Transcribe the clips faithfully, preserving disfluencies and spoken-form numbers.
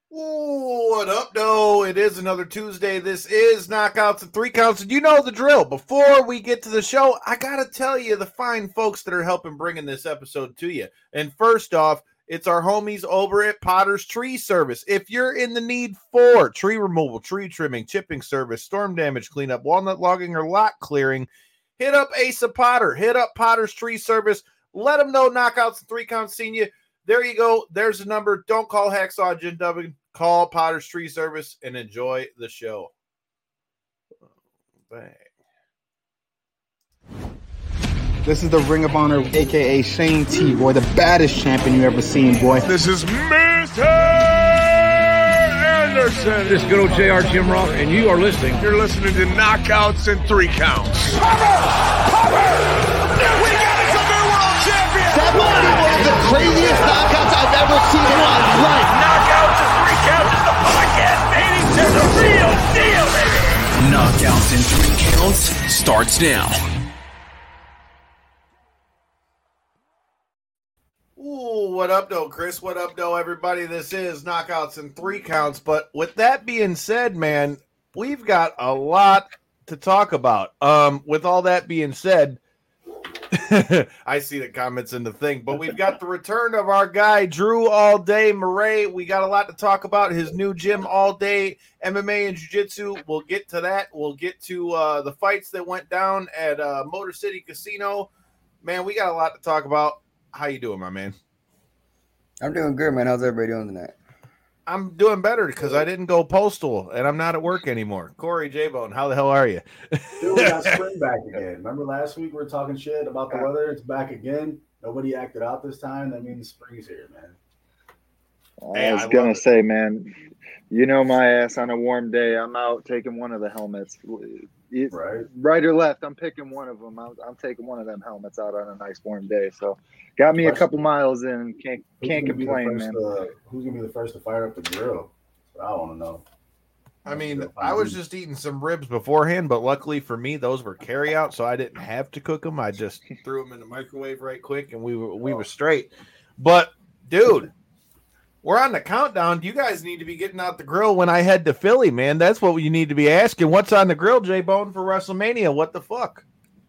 Ooh, what up, though? It is another Tuesday. This is Knockouts and Three Counts, and you know the drill. Before we get to the show, I gotta tell you the fine folks that are helping bringing this episode to you. And first off, it's our homies over at Potter's Tree Service. If you're in the need for tree removal, tree trimming, chipping service, storm damage cleanup, walnut logging, or lot clearing, hit up Asa Potter. Hit up Potter's Tree Service. Let them know Knockouts and Three Counts seen you. There you go. There's the number. Don't call Hacksaw Jim Duggan. Call Potter's Tree Service and enjoy the show. Bang. This is the Ring of Honor, a k a. Shane T, boy, the baddest champion you ever seen, boy. This is Mister Anderson. This is good old J R. Jim Ross, and you are listening. You're listening to Knockouts and Three Counts. Cover! Cover! We got us a new world champion! That might be one of the craziest knockouts I've ever seen in my life. Knockouts and Three Counts is the podcast, baby! It's the real deal, baby! Knockouts and Three Counts starts now. Ooh, what up, though, Chris? What up, though, everybody? This is Knockouts and Three Counts. But with that being said, man, we've got a lot to talk about. Um, with all that being said, I see the comments in the thing, but we've got the return of our guy, Drew All Day Murray. We got a lot to talk about. His new gym, All Day M M A and Jiu-Jitsu. We'll get to that. We'll get to uh, the fights that went down at uh, Motor City Casino. Man, we got a lot to talk about. How you doing, my man? I'm doing good, man. How's everybody doing tonight? I'm doing better because I didn't go postal and I'm not at work anymore. Corey J-Bone, how the hell are you? Dude, we got spring back again. Remember last week we were talking shit about the weather? It's back again. Nobody acted out this time. That means spring's here, man. I was going to say, man, you know my ass on a warm day. I'm out taking one of the helmets. It, right. right or left, I'm picking one of them. I'm, I'm taking one of them helmets out on a nice warm day. So got me a couple miles in. Can't can't complain, man. To, who's going to be the first to fire up the grill? I want to know. I mean, I was just eating some ribs beforehand, but luckily for me, those were carry out, so I didn't have to cook them. I just threw them in the microwave right quick, and we were we were straight. But, dude, we're on the countdown. You guys need to be getting out the grill when I head to Philly, man. That's what you need to be asking. What's on the grill, J-Bone, for WrestleMania? What the fuck?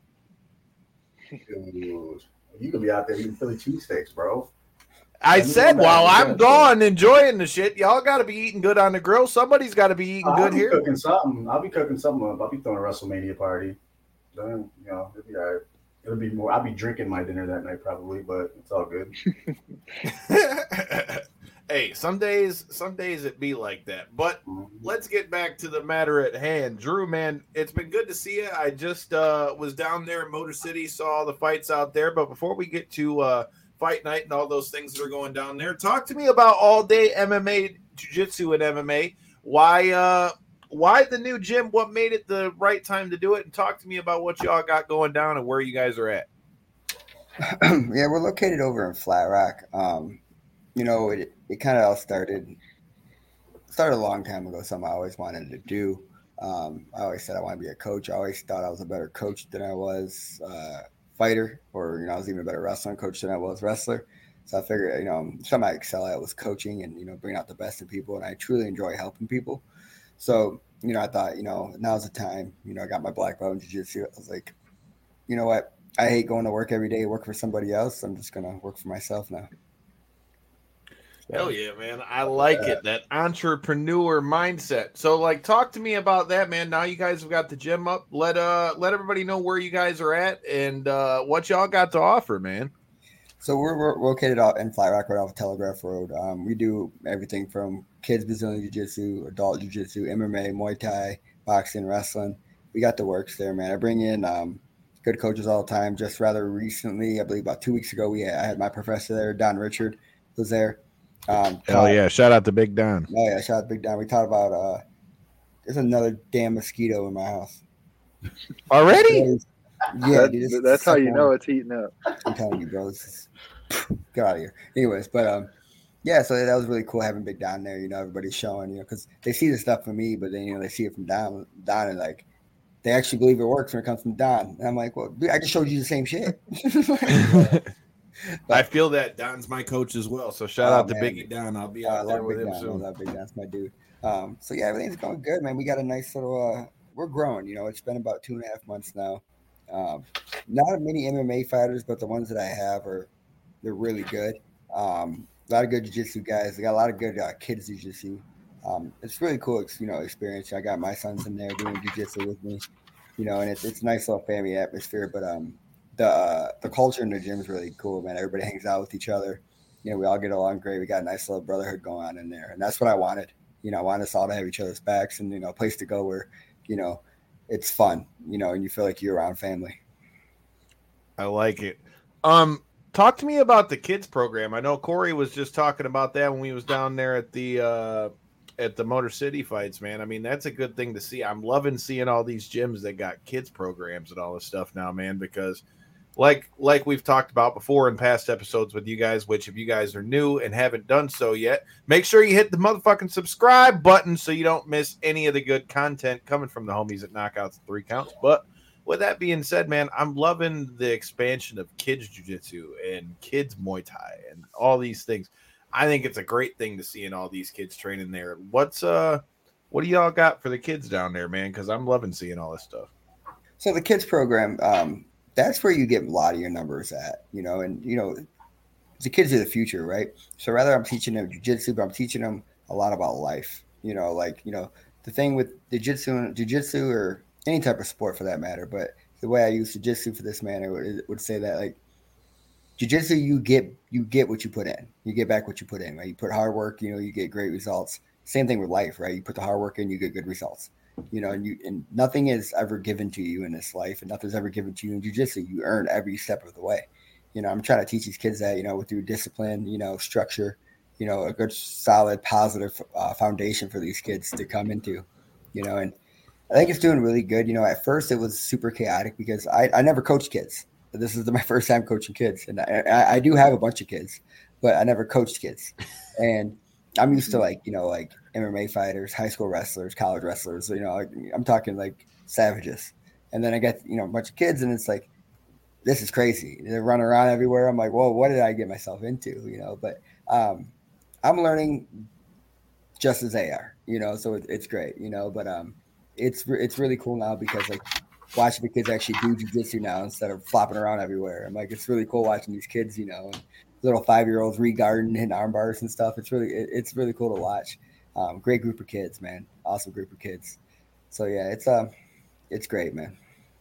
Dude, you could be out there eating Philly cheesesteaks, bro. I said while I'm gone enjoying the shit, y'all got to be eating good on the grill. Somebody's got to be eating I'll good be here. Cooking something. I'll be cooking something up. I'll be throwing a WrestleMania party. Then, you know, it'll be all right. It'll be more. I'll be drinking my dinner that night probably, but it's all good. Hey, some days, some days it be like that. But let's get back to the matter at hand. Drew, man, it's been good to see you. I just uh, was down there in Motor City, saw all the fights out there. But before we get to uh, fight night and all those things that are going down there, talk to me about All Day M M A, Jiu-Jitsu, and M M A. Why, uh, why the new gym? What made it the right time to do it? And talk to me about what y'all got going down and where you guys are at. Yeah, we're located over in Flat Rock. Um, you know, it it kind of all started started a long time ago. Something I always wanted to do. Um, I always said I want to be a coach. I always thought I was a better coach than I was uh, fighter, or you know, I was even a better wrestling coach than I was wrestler. So I figured, you know, something I excel at was coaching and you know, bringing out the best in people, and I truly enjoy helping people. So you know, I thought, you know, now's the time. You know, I got my black belt in jiu-jitsu. I was like, you know what? I hate going to work every day, work for somebody else. I'm just gonna work for myself now. Hell yeah, man. I like it, that entrepreneur mindset. So, like, talk to me about that, man. Now you guys have got the gym up. Let uh let everybody know where you guys are at and uh, what y'all got to offer, man. So we're, we're located out in Flat Rock, right off Telegraph Road. Um, we do everything from kids Brazilian Jiu-Jitsu, adult Jiu-Jitsu, M M A, Muay Thai, boxing, wrestling. We got the works there, man. I bring in um, good coaches all the time. Just rather recently, I believe about two weeks ago, we had, I had my professor there, Don Richard, was there. Um, Hell yeah! Shout out to Big Don. Oh yeah, shout out to Big Don. We talked about uh, there's another damn mosquito in my house already. Yeah, that's, dude, that's how you know it's heating up. I'm telling you, bro. This is, get out of here. Anyways, but um, yeah. So that was really cool having Big Don there. You know, everybody's showing, you know, because they see the stuff from me, but then you know they see it from Don. Don and like they actually believe it works when it comes from Don. And I'm like, well, I just showed you the same shit. I feel that Don's my coach as well. So shout Oh, out to man. Biggie Don. I'll be Uh, I out there love with Big him Don. I soon. love Big Don. That's my dude. Um, so yeah, everything's going good, man. We got a nice little. Uh, we're growing. You know, it's been about two and a half months now. Um, not many M M A fighters, but the ones that I have are they're really good. Um, a lot of good jiu-jitsu guys. They got a lot of good uh, kids jiu-jitsu. Um, it's really cool, you know, experience. I got my sons in there doing jiu-jitsu with me, you know, and it's it's a nice little family atmosphere. But um, the uh, the culture in the gym is really cool, man. Everybody hangs out with each other. You know, we all get along great. We got a nice little brotherhood going on in there, and that's what I wanted. You know, I want us all to have each other's backs, and you know, a place to go where, you know, it's fun. You know, and you feel like you're around family. I like it. Um, talk to me about the kids program. I know Corey was just talking about that when we was down there at the uh, at the Motor City fights, man. I mean, that's a good thing to see. I'm loving seeing all these gyms that got kids programs and all this stuff now, man, because like like we've talked about before in past episodes with you guys, which if you guys are new and haven't done so yet, make sure you hit the motherfucking subscribe button so you don't miss any of the good content coming from the homies at Knockouts and Three Counts. But with that being said, man, I'm loving the expansion of kids jiu-jitsu and kids Muay Thai and all these things. I think it's a great thing to see in all these kids training there. What's uh, what do y'all got for the kids down there, man? Because I'm loving seeing all this stuff. So the kids program, um, that's where you get a lot of your numbers at, you know, and you know, the kids are the future, right? So rather I'm teaching them jiu-jitsu, but I'm teaching them a lot about life. You know, like you know, the thing with jiu-jitsu and jiu-jitsu or any type of sport for that matter, but the way I use jiu-jitsu for this man, I would, would say that like jiu-jitsu, you get you get what you put in, you get back what you put in, right? You put hard work, you know, you get great results. Same thing with life, right? You put the hard work in, you get good results. You know, and you and nothing is ever given to you in this life, and nothing's ever given to you in jiu-jitsu. You earn every step of the way. You know, I'm trying to teach these kids that, you know, through discipline, you know, structure, you know, a good, solid, positive uh, foundation for these kids to come into, you know, and I think it's doing really good. You know, at first it was super chaotic because I, I never coached kids. This is my first time coaching kids. And I, I do have a bunch of kids, but I never coached kids. And I'm used to like, you know, like M M A fighters, high school wrestlers, college wrestlers, you know, like, I'm talking like savages. And then I get, you know, a bunch of kids and it's like, this is crazy. They're running around everywhere. I'm like, whoa, what did I get myself into? You know, but um, I'm learning just as they are, you know, so it, it's great, you know, but um, it's it's really cool now because like watching the kids actually do jiu-jitsu now instead of flopping around everywhere. I'm like, it's really cool watching these kids, you know, and little five-year-olds re-guarding and arm bars and stuff. It's really it, it's really cool to watch. Um, great group of kids, man. Awesome group of kids. So yeah, it's um, uh, it's great, man.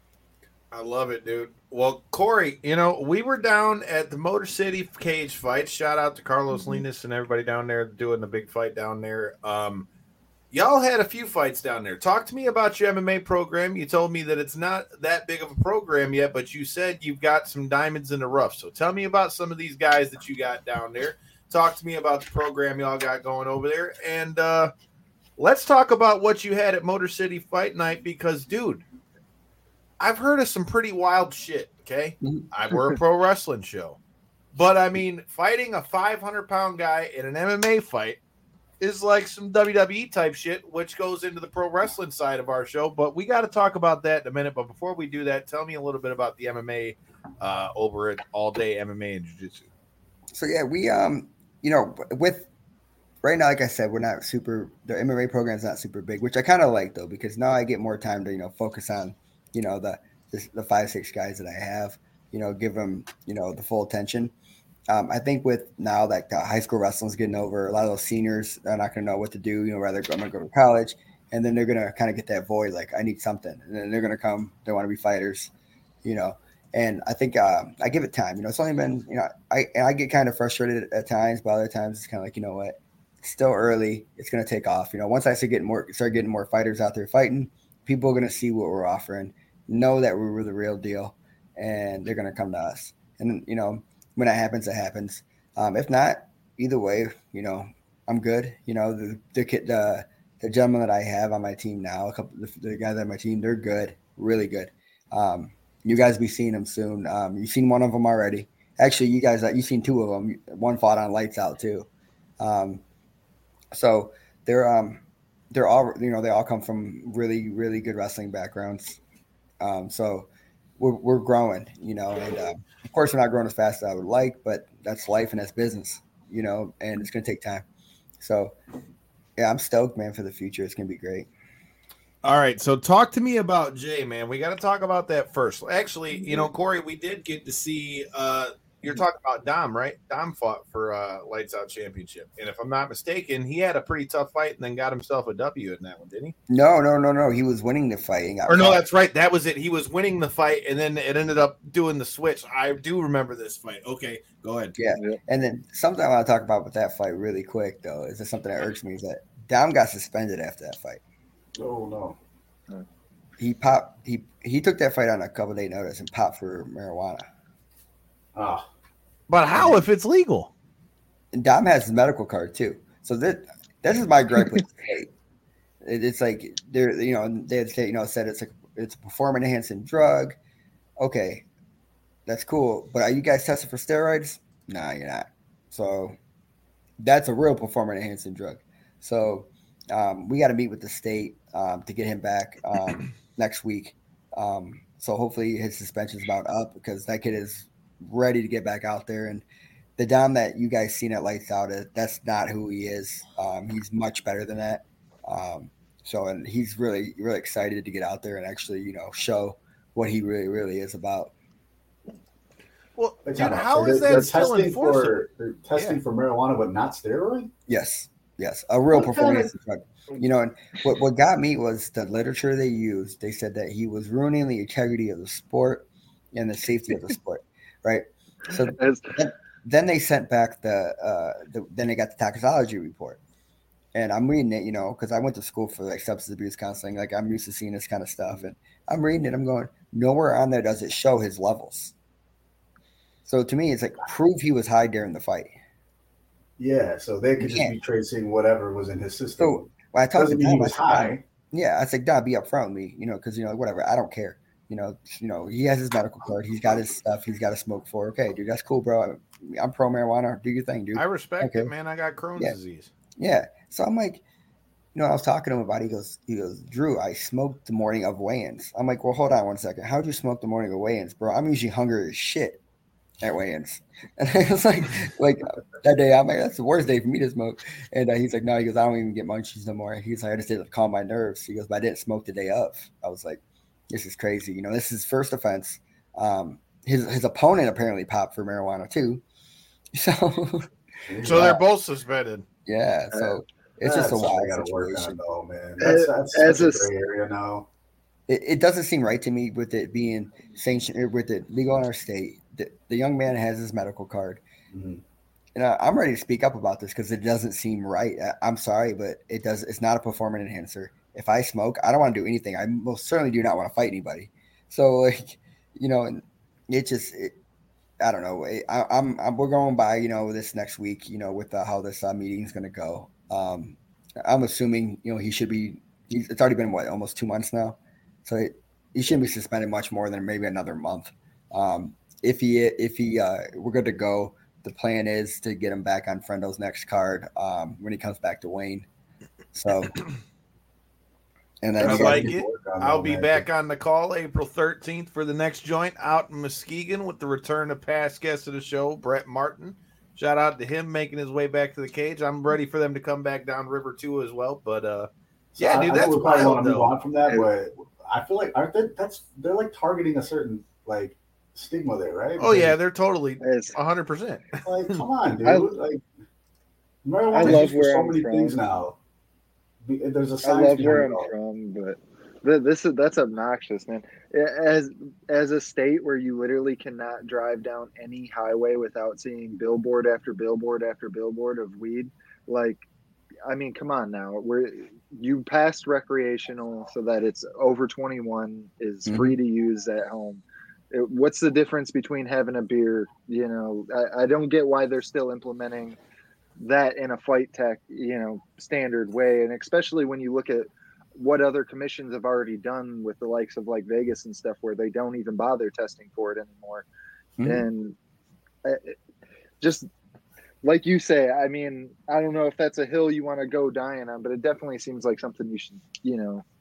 I love it, dude. Well, Corey, you know, we were down at the Motor City cage fight. Shout out to Carlos mm-hmm. Linas and everybody down there doing the big fight down there. Um, y'all had a few fights down there. Talk to me about your M M A program. You told me that it's not that big of a program yet, but you said you've got some diamonds in the rough. So tell me about some of these guys that you got down there. Talk to me about the program y'all got going over there. And uh, let's talk about what you had at Motor City Fight Night because, dude, I've heard of some pretty wild shit, okay? I we're a pro wrestling show. But, I mean, fighting a five hundred pound guy in an M M A fight is like some W W E type shit, which goes into the pro wrestling side of our show. But we got to talk about that in a minute. But before we do that, tell me a little bit about the M M A uh, over at All Day M M A and Jiu-Jitsu. So, yeah, we, um, you know, with right now, like I said, we're not super – the M M A program is not super big, which I kind of like, though, because now I get more time to, you know, focus on – you know, the, the the five, six guys that I have, you know, give them, you know, the full attention. Um, I think with now that the high school wrestling's getting over, a lot of those seniors are not going to know what to do, you know, rather I'm going to go to college. And then they're going to kind of get that void, like, I need something. And then they're going to come, they want to be fighters, you know. And I think uh, I give it time. You know, it's only been, you know, I and I get kind of frustrated at times, but other times it's kind of like, you know what, it's still early. It's going to take off. You know, once I start getting more, start getting more fighters out there fighting, people are going to see what we're offering, know that we were the real deal, and they're going to come to us. And, you know, when that happens, it happens. Um, if not, either way, you know, I'm good. You know, the the the, the gentleman that I have on my team now, a couple the, the guys on my team, they're good, really good. Um, you guys will be seeing them soon. Um, you've seen one of them already. Actually, you guys, you've seen two of them. One fought on Lights Out too. Um, so they're um, they're all, you know, they all come from really, really good wrestling backgrounds. Um, so we're we're growing, you know, and uh, of course we're not growing as fast as I would like, but that's life and that's business, you know, and it's gonna take time. So yeah, I'm stoked, man, for the future. It's gonna be great. All right, so talk to me about Jay, man. We got to talk about that first. Actually, you know, Corey, we did get to see. Uh, you're talking about Dom, right? Dom fought for uh, Lights Out Championship, and if I'm not mistaken, he had a pretty tough fight and then got himself a W in that one, didn't he? No, no, no, no. He was winning the fight. And got or no, fought. that's right. That was it. He was winning the fight, and then it ended up doing the switch. I do remember this fight. Okay, go ahead. Yeah, and then something I want to talk about with that fight really quick though is that something that irks me is that Dom got suspended after that fight. Oh no. He popped. He he took that fight on a couple day notice and popped for marijuana. Ah, but how if it's legal? And Dom has his medical card too. So that this is my gripe with the state. It, it's like they're you know they had you know said it's like it's a performance enhancing drug. Okay, that's cool. But are you guys tested for steroids? Nah, you're not. So that's a real performance enhancing drug. So um, we got to meet with the state um, to get him back. Um, next week. Um, so hopefully his suspension's about up because that kid is ready to get back out there. And the Dom that you guys seen at Lights Out, that's not who he is. Um, he's much better than that. Um, so, and he's really, really excited to get out there and actually, you know, show what he really, really is about. Well, Dude, how so is they're, that they're still testing enforceable? for they're testing yeah. for marijuana, but not steroid? Yes. Yes. A real what performance kind of- drug. You know, and what, what got me was the literature they used. They said that he was ruining the integrity of the sport and the safety of the sport, right? So then, then they sent back the, uh, the, then they got the toxicology report. And I'm reading it, you know, because I went to school for like substance abuse counseling. Like I'm used to seeing this kind of stuff. And I'm reading it. I'm going, nowhere on there does it show his levels. So to me, it's like prove he was high during the fight. Yeah, so they could just be tracing whatever was in his system. So, Well, I talked to Dom, he was I said, high. Yeah, I said, Dom, be upfront with me, you know, because you know, whatever, I don't care. You know, you know, he has his medical card, he's got his stuff, he's got to smoke for. Okay, dude, that's cool, bro. I'm pro marijuana. Do your thing, dude. I respect okay. it, man. I got Crohn's yeah. disease. Yeah. So I'm like, you know, I was talking to him about it. He goes, he goes, Drew, I smoked the morning of weigh-ins. I'm like, well, hold on one second. How'd you smoke the morning of weigh-ins, bro? I'm usually hungry as shit at weigh-ins. And I was like, like that day, I'm like, that's the worst day for me to smoke. And uh, he's like, no, he goes, I don't even get munchies no more. He's like, I just did it to calm my nerves. He goes, but I didn't smoke the day of. I was like, this is crazy. You know, this is first offense. Um, his his opponent apparently popped for marijuana too. So, so yeah. they're both suspended. Yeah. So it's that's just a wild situation. Though, man. That's, that's as such a, a gray area now. It, it doesn't seem right to me with it being sanctioned, with it legal in our state. The, the young man has his medical card. Mm-hmm. And I, I'm ready to speak up about this because it doesn't seem right. I, I'm sorry, but it does. It's not a performance enhancer. If I smoke, I don't want to do anything. I most certainly do not want to fight anybody. So, like, you know, and it just, it, I don't know. It, I, I'm, I'm, we're going by, you know, this next week, you know, with uh, how this uh, meeting is going to go. Um, I'm assuming, you know, he should be. He's, it's already been what, almost two months now. So it, he shouldn't be suspended much more than maybe another month. Um, if he, if he, uh, we're good to go. The plan is to get him back on Frendo's next card um, when he comes back to Wayne. So, and then I like it. I'll be back on the call April thirteenth for the next joint out in Muskegon with the return of past guest of the show, Brett Martin. Shout out to him making his way back to the cage. I'm ready for them to come back down River too as well. But uh, so yeah, I, dude, I that's we probably wild, want to move though. on from that, but I feel like aren't they? That's they're like targeting a certain like stigma there, right? Oh yeah, they're totally a hundred percent. Like, come on, dude. I, like, marijuana I is love used for where so I'm many from. things now. There's a I science love where I'm behind it all. from, but th- this is that's obnoxious, man. As as a state where you literally cannot drive down any highway without seeing billboard after billboard after billboard of weed, like, I mean, come on now. We're you passed recreational so that it's over twenty-one, is Mhm. free to use at home. It, what's the difference between having a beer? You know, I, I don't get why they're still implementing that in a fight tech, you know, standard way. And especially when you look at what other commissions have already done with the likes of like Vegas and stuff, where they don't even bother testing for it anymore. Mhm. And uh, just like you say, I mean, I don't know if that's a hill you want to go dying on, but it definitely seems like something you should, you know,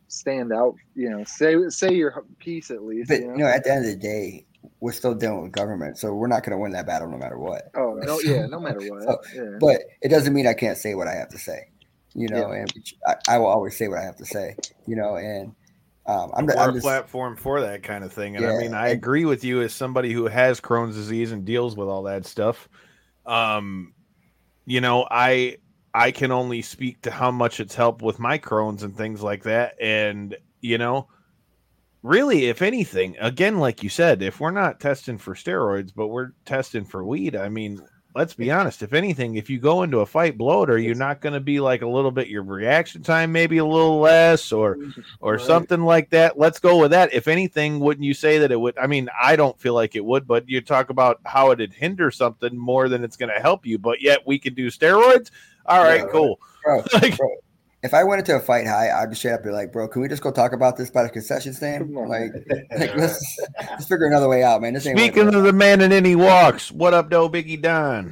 stand out. You know, say say your piece at least. But you know? you know, at the end of the day, we're still dealing with government, so we're not going to win that battle no matter what. Oh no, yeah, no matter what. So, yeah. But it doesn't mean I can't say what I have to say. You know, yeah. and I, I will always say what I have to say. You know, and um, I'm, We're I'm a just, platform for that kind of thing. And yeah, I mean, I and, agree with you as somebody who has Crohn's disease and deals with all that stuff. Um, you know, I I can only speak to how much it's helped with my Crohn's and things like that. And, you know, really, if anything, again, like you said, if we're not testing for steroids, but we're testing for weed, I mean, let's be honest. If anything, if you go into a fight bloated, are you not going to be like a little bit, your reaction time maybe a little less or or right. something like that? Let's go with that. If anything, wouldn't you say that it would? I mean, I don't feel like it would, but you talk about how it'd hinder something more than it's going to help you, but yet we can do steroids. All right, yeah, cool. Bro, like, bro, if I went into a fight high, I'd just straight up be like, bro, can we just go talk about this by the concession stand? Like, like let's, let's figure another way out, man. This ain't Speaking of the man and then he walks, what up, though, Biggie Don?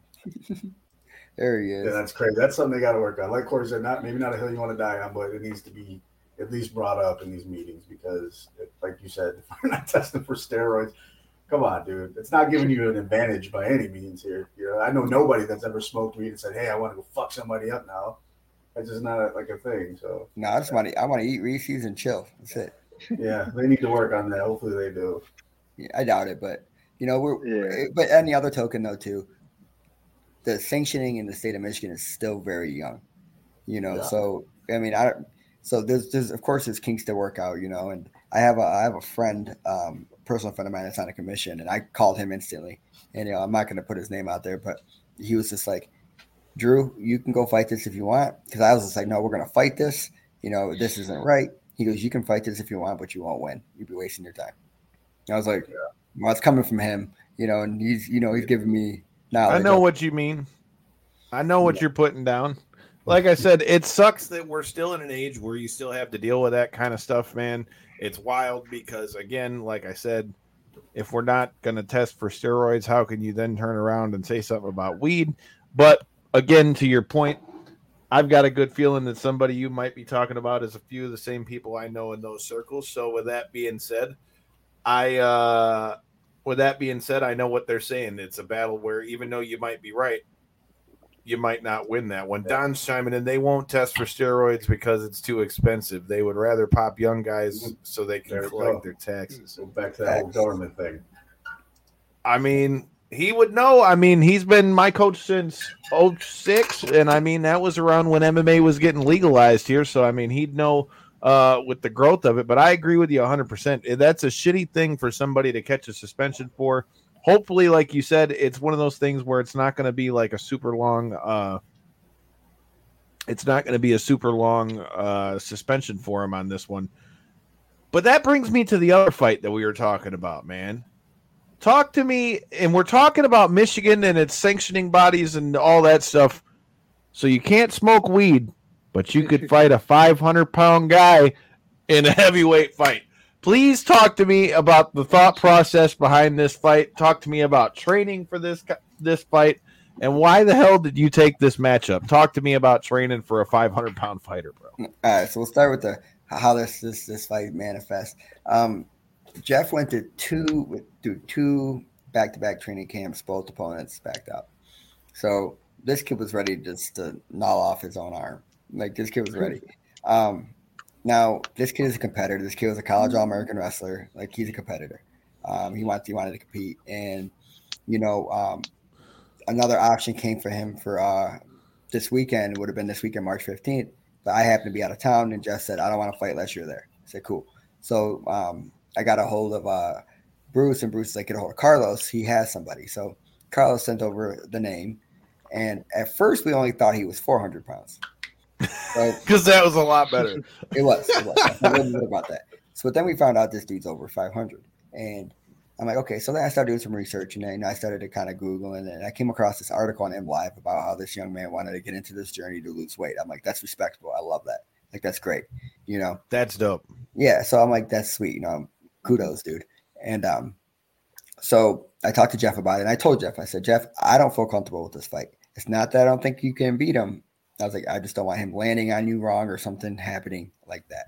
There he is. Yeah, that's crazy. That's something they got to work on. Like Corey said, not maybe not a hill you want to die on, but it needs to be at least brought up in these meetings because, it, like you said, if we're not testing for steroids, come on, dude. It's not giving you an advantage by any means here. You know, I know nobody that's ever smoked weed and said, "Hey, I want to go fuck somebody up now." That's just not a, like a thing. So no, I just want to. I want to eat Reese's and chill. That's it. Yeah, they need to work on that. Hopefully, they do. Yeah, I doubt it, but you know, we're. Yeah. But on the other token, though, too, the sanctioning in the state of Michigan is still very young. You know, yeah. so I mean, I. So there's, there's of course, there's kinks to work out. You know, and I have a, I have a friend, um, personal friend of mine that's on a commission, and I called him instantly. And you know, I'm not going to put his name out there, but he was just like, Drew, you can go fight this if you want. Because I was just like, no, we're going to fight this. You know, this isn't right. He goes, you can fight this if you want, but you won't win. You'd be wasting your time. And I was like, yeah. well, it's coming from him, you know, and he's, you know, he's giving me knowledge. I know what you mean. I know what yeah. you're putting down. Like I said, it sucks that we're still in an age where you still have to deal with that kind of stuff, man. It's wild because, again, like I said, if we're not going to test for steroids, how can you then turn around and say something about weed? But again, to your point, I've got a good feeling that somebody you might be talking about is a few of the same people I know in those circles. So with that being said, I uh, with that being said, I know what they're saying. It's a battle where even though you might be right, you might not win that one. Don's chiming in. They won't test for steroids because it's too expensive. They would rather pop young guys so they can collect their taxes. Go back to that whole government thing. I mean, he would know. I mean, he's been my coach since oh six, and I mean, that was around when M M A was getting legalized here. So, I mean, he'd know uh, with the growth of it. But I agree with you one hundred percent. That's a shitty thing for somebody to catch a suspension for. Hopefully, like you said, it's one of those things where it's not going to be like a super long uh, it's not going to be a super long uh, suspension for him on this one. But that brings me to the other fight that we were talking about, man. Talk to me, and we're talking about Michigan and its sanctioning bodies and all that stuff. So you can't smoke weed, but you could fight a five hundred pound guy in a heavyweight fight. Please talk to me about the thought process behind this fight. Talk to me about training for this this fight, and why the hell did you take this matchup? Talk to me about training for a five hundred pound fighter, bro. All right, so we'll start with the how this this this fight manifests. Um, Jeff went to two do two back to back training camps. Both opponents backed up, so this kid was ready just to gnaw off his own arm. Like this kid was ready. Um, Now, this kid is a competitor. This kid was a college All-American wrestler. Like, he's a competitor. Um, he wanted, he wanted to compete. And, you know, um, another option came for him for uh, this weekend. It would have been this weekend, March fifteenth. But I happened to be out of town, and Jeff said, I don't want to fight unless you're there. I said, cool. So um, I got a hold of uh, Bruce, and Bruce is like, get a hold of Carlos. He has somebody. So Carlos sent over the name. And at first, we only thought he was four hundred pounds. Because so, that was a lot better. It was. It was. I feel really good about that. So then we found out this dude's over five hundred. And I'm like, okay. So then I started doing some research, and then I started to kind of Google, and then I came across this article on M Live about how this young man wanted to get into this journey to lose weight. I'm like, that's respectable. I love that. Like, that's great. You know? That's dope. Yeah. So I'm like, that's sweet. You know, kudos, dude. And um, so I talked to Jeff about it, and I told Jeff, I said, Jeff, I don't feel comfortable with this fight. It's not that I don't think you can beat him. I was like, I just don't want him landing on you wrong or something happening like that.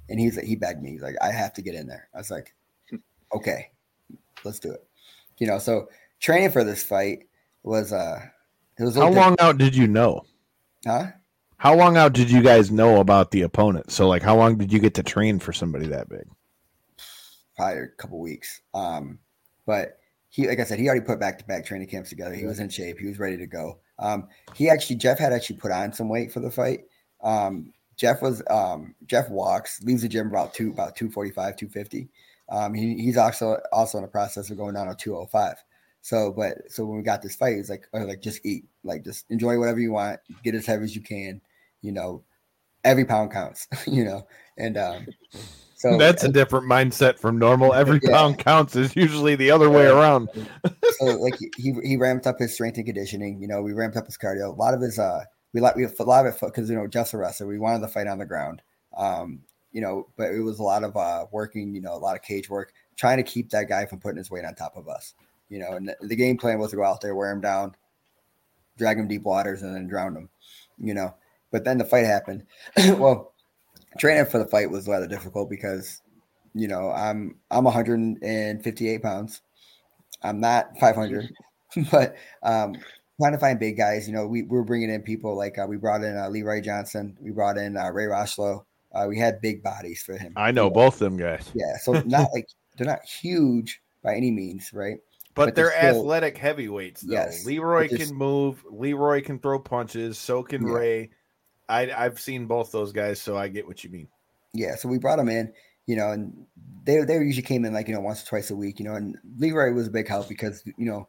And he's like, he begged me. He's like, I have to get in there. I was like, okay, let's do it. You know, so training for this fight was uh it was a How little long out did you know? different. Huh? How long out did you guys know about the opponent? So, like, how long did you get to train for somebody that big? Probably a couple weeks. Um, but he, like I said, he already put back to back training camps together. He was in shape. He was ready to go. Um, he actually, Jeff had actually put on some weight for the fight. Um, Jeff was, um, Jeff walks, leaves the gym about two, about two forty-five, two fifty. Um, he, he's also, also in the process of going down to two oh five. So, but, so when we got this fight, he's like, oh, like, just eat, like, just enjoy whatever you want, get as heavy as you can, you know, every pound counts, you know, and, um, so that's a different mindset from normal. Every Yeah. pound counts is usually the other way around. So like he he ramped up his strength and conditioning. You know, we ramped up his cardio. A lot of his uh, we like we a lot of it because you know Jeff's a wrestler. We wanted the fight on the ground. Um, you know, but it was a lot of uh working. You know, a lot of cage work, trying to keep that guy from putting his weight on top of us. You know, and the, the game plan was to go out there, wear him down, drag him deep waters, and then drown him. You know, but then the fight happened. Well. Training for the fight was rather difficult because, you know, I'm I'm one hundred fifty-eight pounds. I'm not five hundred, but um, trying to find big guys. You know, we, we were bringing in people like uh, we brought in uh, Leroy Johnson, we brought in uh, Ray Rochlow. Uh, we had big bodies for him. I know you both them guys. Yeah, so not like they're not huge by any means, right? But, But they're, they're still- athletic heavyweights, though. Yes, Leroy but just- can move. Leroy can throw punches. So can Yeah. Ray. I, I've seen both those guys, so I get what you mean. Yeah, so we brought them in, you know, and they they usually came in like, you know, once or twice a week, you know, and Leroy was a big help because, you know,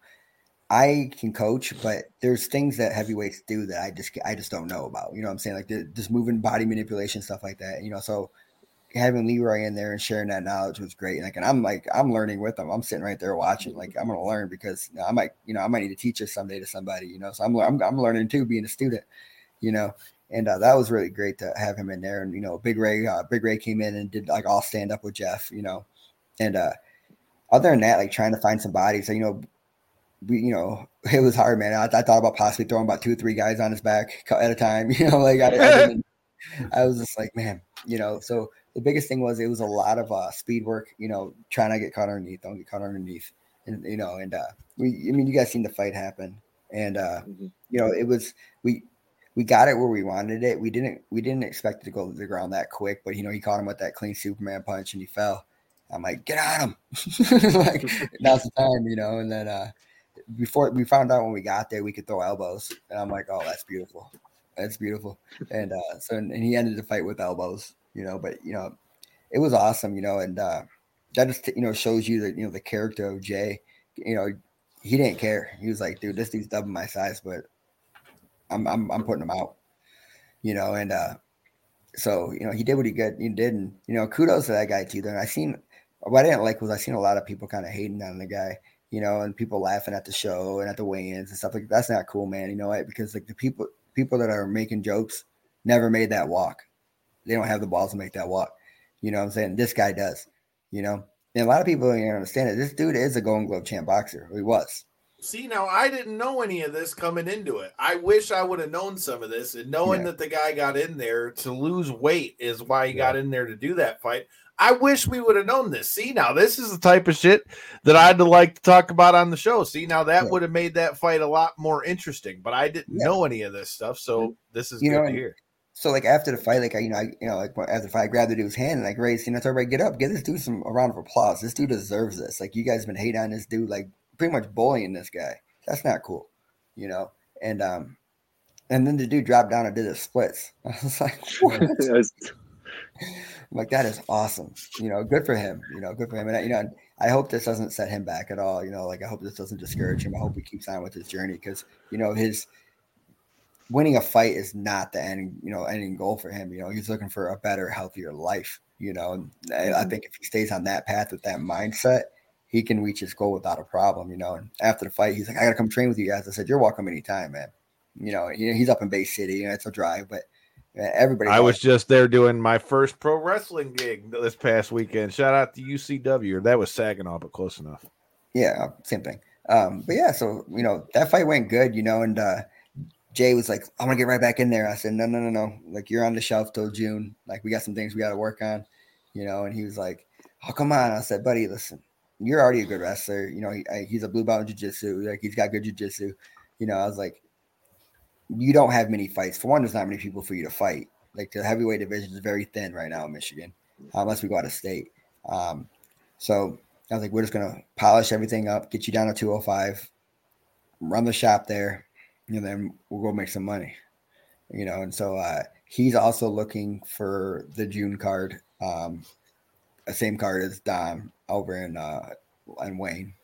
I can coach, but there's things that heavyweights do that I just I just don't know about. You know what I'm saying? Like the, just moving body manipulation, stuff like that, you know, so having Leroy in there and sharing that knowledge was great. Like, and I'm like, I'm learning with them. I'm sitting right there watching, like, I'm going to learn because you know, I might, you know, I might need to teach this someday to somebody, you know, so I'm, I'm, I'm learning too, being a student, you know. And uh, that was really great to have him in there. And, you know, Big Ray, uh, Big Ray came in and did like all stand up with Jeff, you know. And uh, other than that, like trying to find some bodies, so, you know, we, you know, it was hard, man. I, I thought about possibly throwing about two or three guys on his back at a time, you know, like I, I, didn't, I was just like, man, you know. So the biggest thing was it was a lot of uh, speed work, you know, trying to get caught underneath, don't get caught underneath. And, you know, and uh, we, I mean, you guys seen the fight happen. And, uh, Mhm. you know, it was, we, we got it where we wanted it. We didn't we didn't expect it to go to the ground that quick, but you know, he caught him with that clean Superman punch and he fell. I'm like, get on him. Like now's the time, you know. And then uh before we found out when we got there we could throw elbows. And I'm like, oh, that's beautiful. That's beautiful. And uh so and he ended the fight with elbows, you know, but you know, it was awesome, you know, and uh that just you know shows you that you know the character of Jay. You know, he didn't care. He was like, dude, this dude's double my size, but I'm I'm I'm putting him out, you know, and uh, so you know he did what he good he did, and you know kudos to that guy too. Then I seen what I didn't like was I seen a lot of people kind of hating on the guy, you know, and people laughing at the show and at the weigh-ins and stuff like that's not cool, man. You know what? Because like the people people that are making jokes never made that walk. They don't have the balls to make that walk. You know what I'm saying? This guy does, you know, and a lot of people don't even understand it. This dude is a Golden Glove champ boxer. He was. See, now I didn't know any of this coming into it. I wish I would have known some of this, and knowing Yeah. that the guy got in there to lose weight is why he got in there to do that fight. I wish we would have known this. See, now this is the type of shit that I'd like to talk about on the show. See, now that Yeah. would have made that fight a lot more interesting, but I didn't Yeah. know any of this stuff, so this is You good know, to and- hear. So like after the fight, like I, you know, I, you know, like after the fight, I grabbed the dude's hand and like raised, you know, told everybody get up, give this dude some a round of applause. This dude deserves this. Like you guys have been hating on this dude, like pretty much bullying this guy. That's not cool, you know. And um, and then the dude dropped down and did the splits. I was like, what? Yes. I'm like that is awesome. You know, good for him. You know, good for him. And you know, I hope this doesn't set him back at all. You know, like I hope this doesn't discourage him. I hope he keeps on with his journey because you know his. Winning a fight is not the end, you know, ending goal for him. You know, he's looking for a better, healthier life. You know, and I, I think if he stays on that path with that mindset, he can reach his goal without a problem. You know, and after the fight, he's like, "I got to come train with you guys." I said, "You're welcome anytime, man." You know, he, he's up in Bay City, you know, it's a drive, but uh, everybody. I was just there doing my first pro wrestling gig this past weekend. Shout out to U C W. That was Saginaw, but close enough. Yeah, same thing. Um, but yeah, so you know that fight went good, you know, and uh, Jay was like, "I'm gonna get right back in there." I said, "No, no, no, no. Like you're on the shelf till June. Like we got some things we got to work on." you know, and he was like, "Oh, come on." I said, "Buddy, listen, you're already a good wrestler. You know, he, he's a blue belt in jiu-jitsu. Like, he's got good jiu-jitsu. You know," I was like, "You don't have many fights. For one, there's not many people for you to fight. Like, the heavyweight division is very thin right now in Michigan, unless we go out of state. Um, so I was like, we're just going to polish everything up, get you down to two oh five, run the shop there, and then we'll go make some money." You know, and so uh, he's also looking for the June card, um, the same card as Dom over in, uh, in Wayne.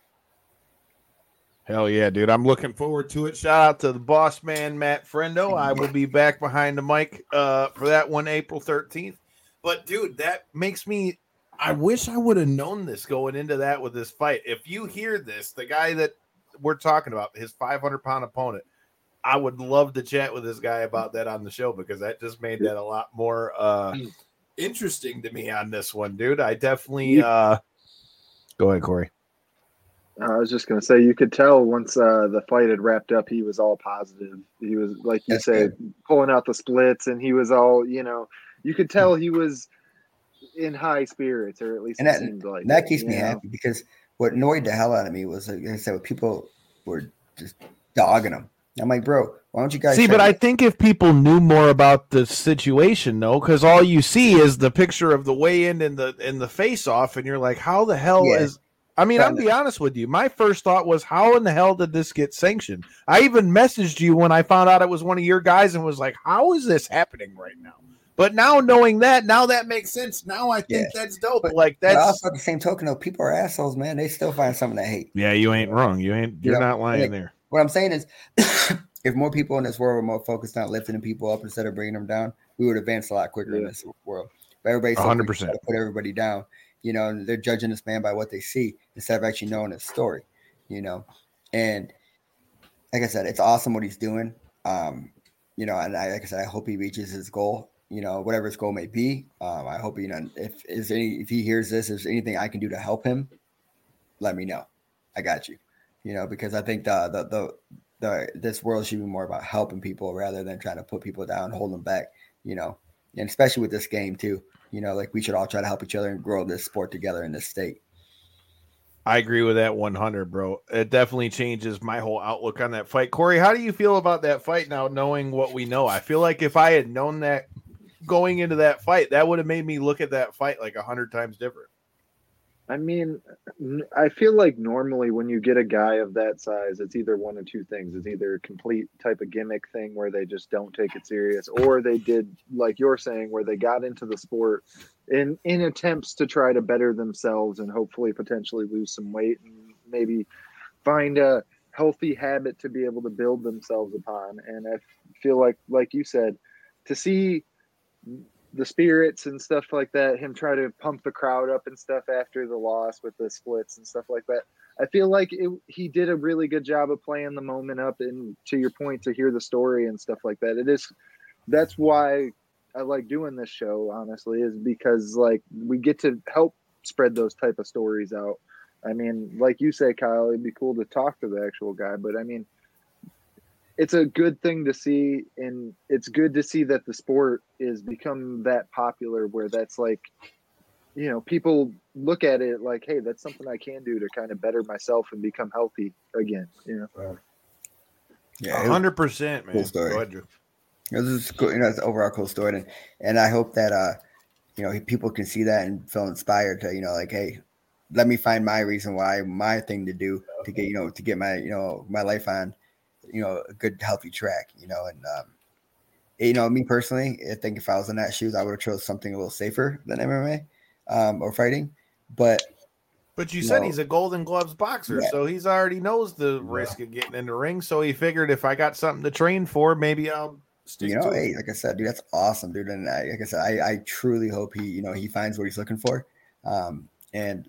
Hell yeah, dude. I'm looking forward to it. Shout out to the boss man, Matt Frendo. I will be back behind the mic uh, for that one, April thirteenth. But, dude, that makes me – I wish I would have known this going into that with this fight. If you hear this, the guy that we're talking about, his five hundred pound opponent, I would love to chat with this guy about that on the show because that just made that a lot more uh, interesting to me on this one, dude. I definitely uh... – go ahead, Corey. I was just gonna say, you could tell once uh, the fight had wrapped up, he was all positive. He was, like you That's say, good. pulling out the splits, and he was all, you know, you could tell he was in high spirits, or at least And it that, seemed like. and that it, keeps you me know? happy because what annoyed the hell out of me was, like I said, when people were just dogging him. I'm like, bro, why don't you guys See, try but to- I think if people knew more about the situation, though, because all you see is the picture of the weigh-in and the and the face-off, and you're like, how the hell Yeah. is? I mean, I'll be honest with you. My first thought was, how in the hell did this get sanctioned? I even messaged you when I found out it was one of your guys, and was like, how is this happening right now? But now knowing that, now that makes sense. Now I think Yeah. that's dope. But, like but that's also at the same token, though, people are assholes, man. They still find something to hate. yeah, you ain't wrong. You ain't. You're You know, not lying like, there. What I'm saying is, if more people in this world were more focused on lifting people up instead of bringing them down, we would advance a lot quicker in Yeah. this world. But everybody's so one hundred quick to try percent. to put everybody down, you know, and they're judging this man by what they see instead of actually knowing his story, you know. And like I said, it's awesome what he's doing. Um, you know, and I, like I said, I hope he reaches his goal, you know, whatever his goal may be. Um, I hope, you know, if is any if he hears this, if there's anything I can do to help him, let me know. I got you. You know, because I think the the the the this world should be more about helping people rather than trying to put people down, hold them back, you know, and especially with this game too, you know, like we should all try to help each other and grow this sport together in this state. I agree with that one hundred, bro. It definitely changes my whole outlook on that fight. Corey, how do you feel about that fight now, knowing what we know? I feel like if I had known that going into that fight, that would have made me look at that fight like a hundred times different. I mean, n- I feel like normally when you get a guy of that size, it's either one of two things. It's either a complete type of gimmick thing where they just don't take it serious, or they did, like you're saying, where they got into the sport in, in attempts to try to better themselves and hopefully potentially lose some weight and maybe find a healthy habit to be able to build themselves upon. And I feel like, like you said, to see the spirits and stuff like that, him try to pump the crowd up and stuff after the loss with the splits and stuff like that. I feel like it, he did a really good job of playing the moment up, and to your point, to hear the story and stuff like that. It is, that's why I like doing this show, honestly, is because like we get to help spread those type of stories out. I mean, like you say, Kyle, it'd be cool to talk to the actual guy, but I mean, it's a good thing to see, and it's good to see that the sport is become that popular where that's like, you know, people look at it like, hey, that's something I can do to kind of better myself and become healthy again, you know. Yeah, A hundred percent, man. Cool story. Go ahead, Drew. This is cool, you know, it's an overall cool story, and and I hope that uh, you know, people can see that and feel inspired to, you know, like, hey, let me find my reason why, my thing to do to get, you know, to get my, you know, my life on, you know, a good healthy track, you know, and um, you know, me personally, I think if I was in that shoes, I would have chose something a little safer than M M A um, or fighting, but. But you You said know, he's a Golden Gloves boxer, yeah. so he's already knows the risk of getting in the ring. So he figured if I got something to train for, maybe I'll stick You know, to hey, it. like I said, dude, that's awesome, dude. And I, like I said, I, I truly hope he, you know, he finds what he's looking for. Um, and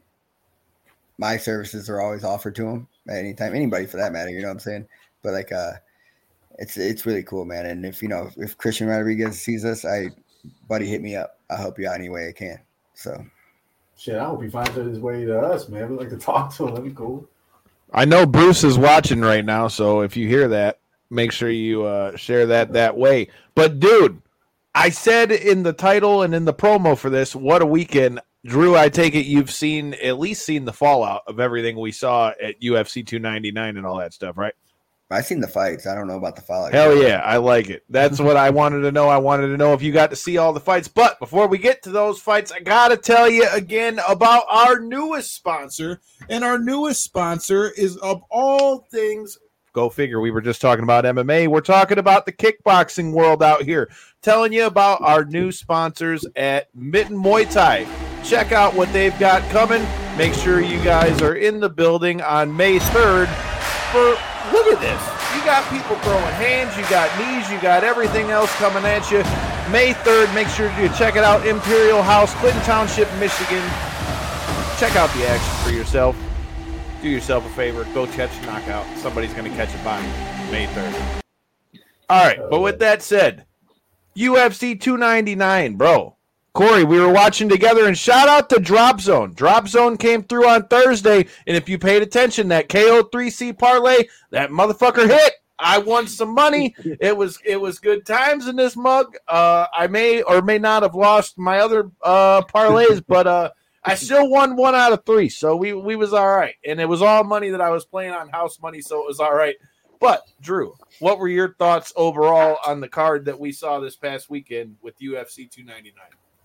my services are always offered to him at any time, anybody for that matter. You know what I'm saying? But like, uh, it's it's really cool, man. And if you know, if Christian Rodriguez sees us, I, buddy, hit me up. I'll help you out any way I can. So, Shit, I hope he finds his way to us, man. We'd like to talk to him. That'd be cool. I know Bruce is watching right now, so if you hear that, make sure you uh, share that that way. But, dude, I said in the title and in the promo for this, what a weekend. Drew, I take it you've seen at least seen the fallout of everything we saw at U F C two ninety-nine and all that stuff, right? I've seen the fights. I don't know about the fallout. Hell yeah, I like it. That's what I wanted to know. I wanted to know if you got to see all the fights. But before we get to those fights, I got to tell you again about our newest sponsor. And our newest sponsor is, of all things, go figure, we were just talking about M M A. We're talking about the kickboxing world out here. Telling you about our new sponsors at Mitten Muay Thai. Check out what they've got coming. Make sure you guys are in the building on May third for... Look at this. You got people throwing hands, you got knees, you got everything else coming at you. May third, make sure you check it out. Imperial House, Clinton Township, Michigan. Check out the action for yourself. Do yourself a favor. Go catch a knockout. Somebody's going to catch a body May third. All right, but with that said, U F C two ninety-nine, bro. Corey, we were watching together, and shout out to Drop Zone. Drop Zone came through on Thursday, and if you paid attention, that K O three C parlay, that motherfucker hit. I won some money. It was it was good times in this mug. Uh, I may or may not have lost my other uh, parlays, but uh, I still won one out of three, so we we was all right. And it was all money that I was playing on house money, so it was all right. But, Drew, what were your thoughts overall on the card that we saw this past weekend with U F C two ninety-nine?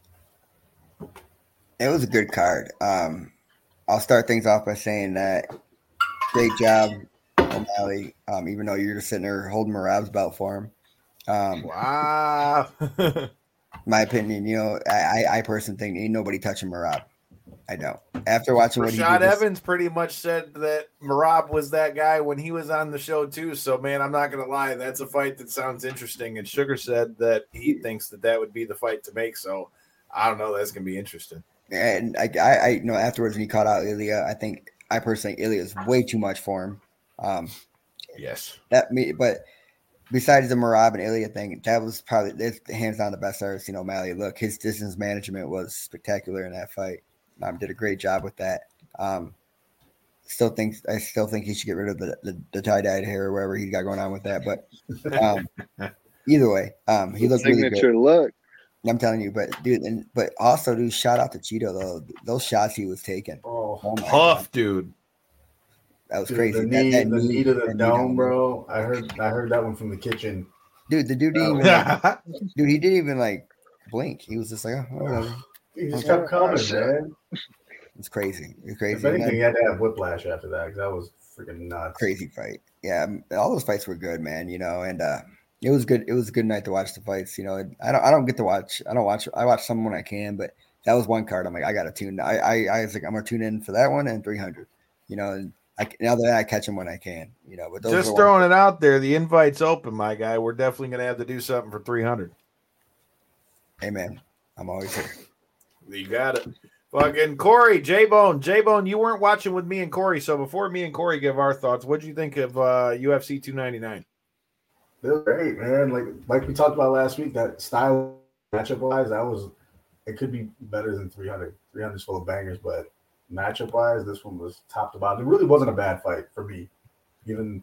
It was a good card. Um, I'll start things off by saying that great job, O'Malley, um, even though you're just sitting there holding Merab's belt for him. Um, wow. My opinion, you know, I, I personally think ain't nobody touching Merab. I don't. After watching what he Rashad did, Evans pretty much said that Merab was that guy when he was on the show too. So, man, I'm not going to lie. That's a fight that sounds interesting. And Sugar said that he thinks that that would be the fight to make. So, I don't know. That's going to be interesting. And I, I, I, you know, afterwards when he caught out Ilya, I think I personally think Ilya is way too much for him. Um, yes. That me, but besides the Merab and Ilya thing, that was probably that's hands down the best I've seen O'Malley. Look, his distance management was spectacular in that fight. Um, did a great job with that. Um, still think I still think he should get rid of the, the, the tie-dyed hair or whatever he got going on with that. But um, either way, um, he looked really good. Signature look. I'm telling you, but dude, and but also, dude, shout out to Cheeto though. Those shots he was taking, oh, oh tough, God. Dude. That was dude, crazy. The that, knee, that the knee, knee to the that dome, knee bro. I heard, I heard that one from the kitchen. Dude, the dude didn't even, like, dude, he didn't even like blink. He was just like, oh, whatever. He just kept coming, man. It's crazy. It's crazy. If anything, he had to have whiplash after that because that was freaking nuts. Crazy fight. Yeah, all those fights were good, man. You know, and uh, it was good. It was a good night to watch the fights. You know, I don't. I don't get to watch. I don't watch. I watch some when I can, but that was one card. I'm like, I got to tune. I, I. I was like, I'm gonna tune in for that one and three hundred. You know, and I now that I catch them when I can. You know, but those just throwing it out there. The invite's open, my guy. We're definitely gonna have to do something for three hundred. Hey, man, I'm always here. You got it. Fucking Corey, J-Bone. J-Bone, you weren't watching with me and Corey, so before me and Corey give our thoughts, what did you think of uh, U F C two ninety-nine? They're great, man. Like like we talked about last week, that style matchup-wise, that was – it could be better than three hundred. three hundred is full of bangers, but matchup-wise, this one was top to bottom. It really wasn't a bad fight for me. Even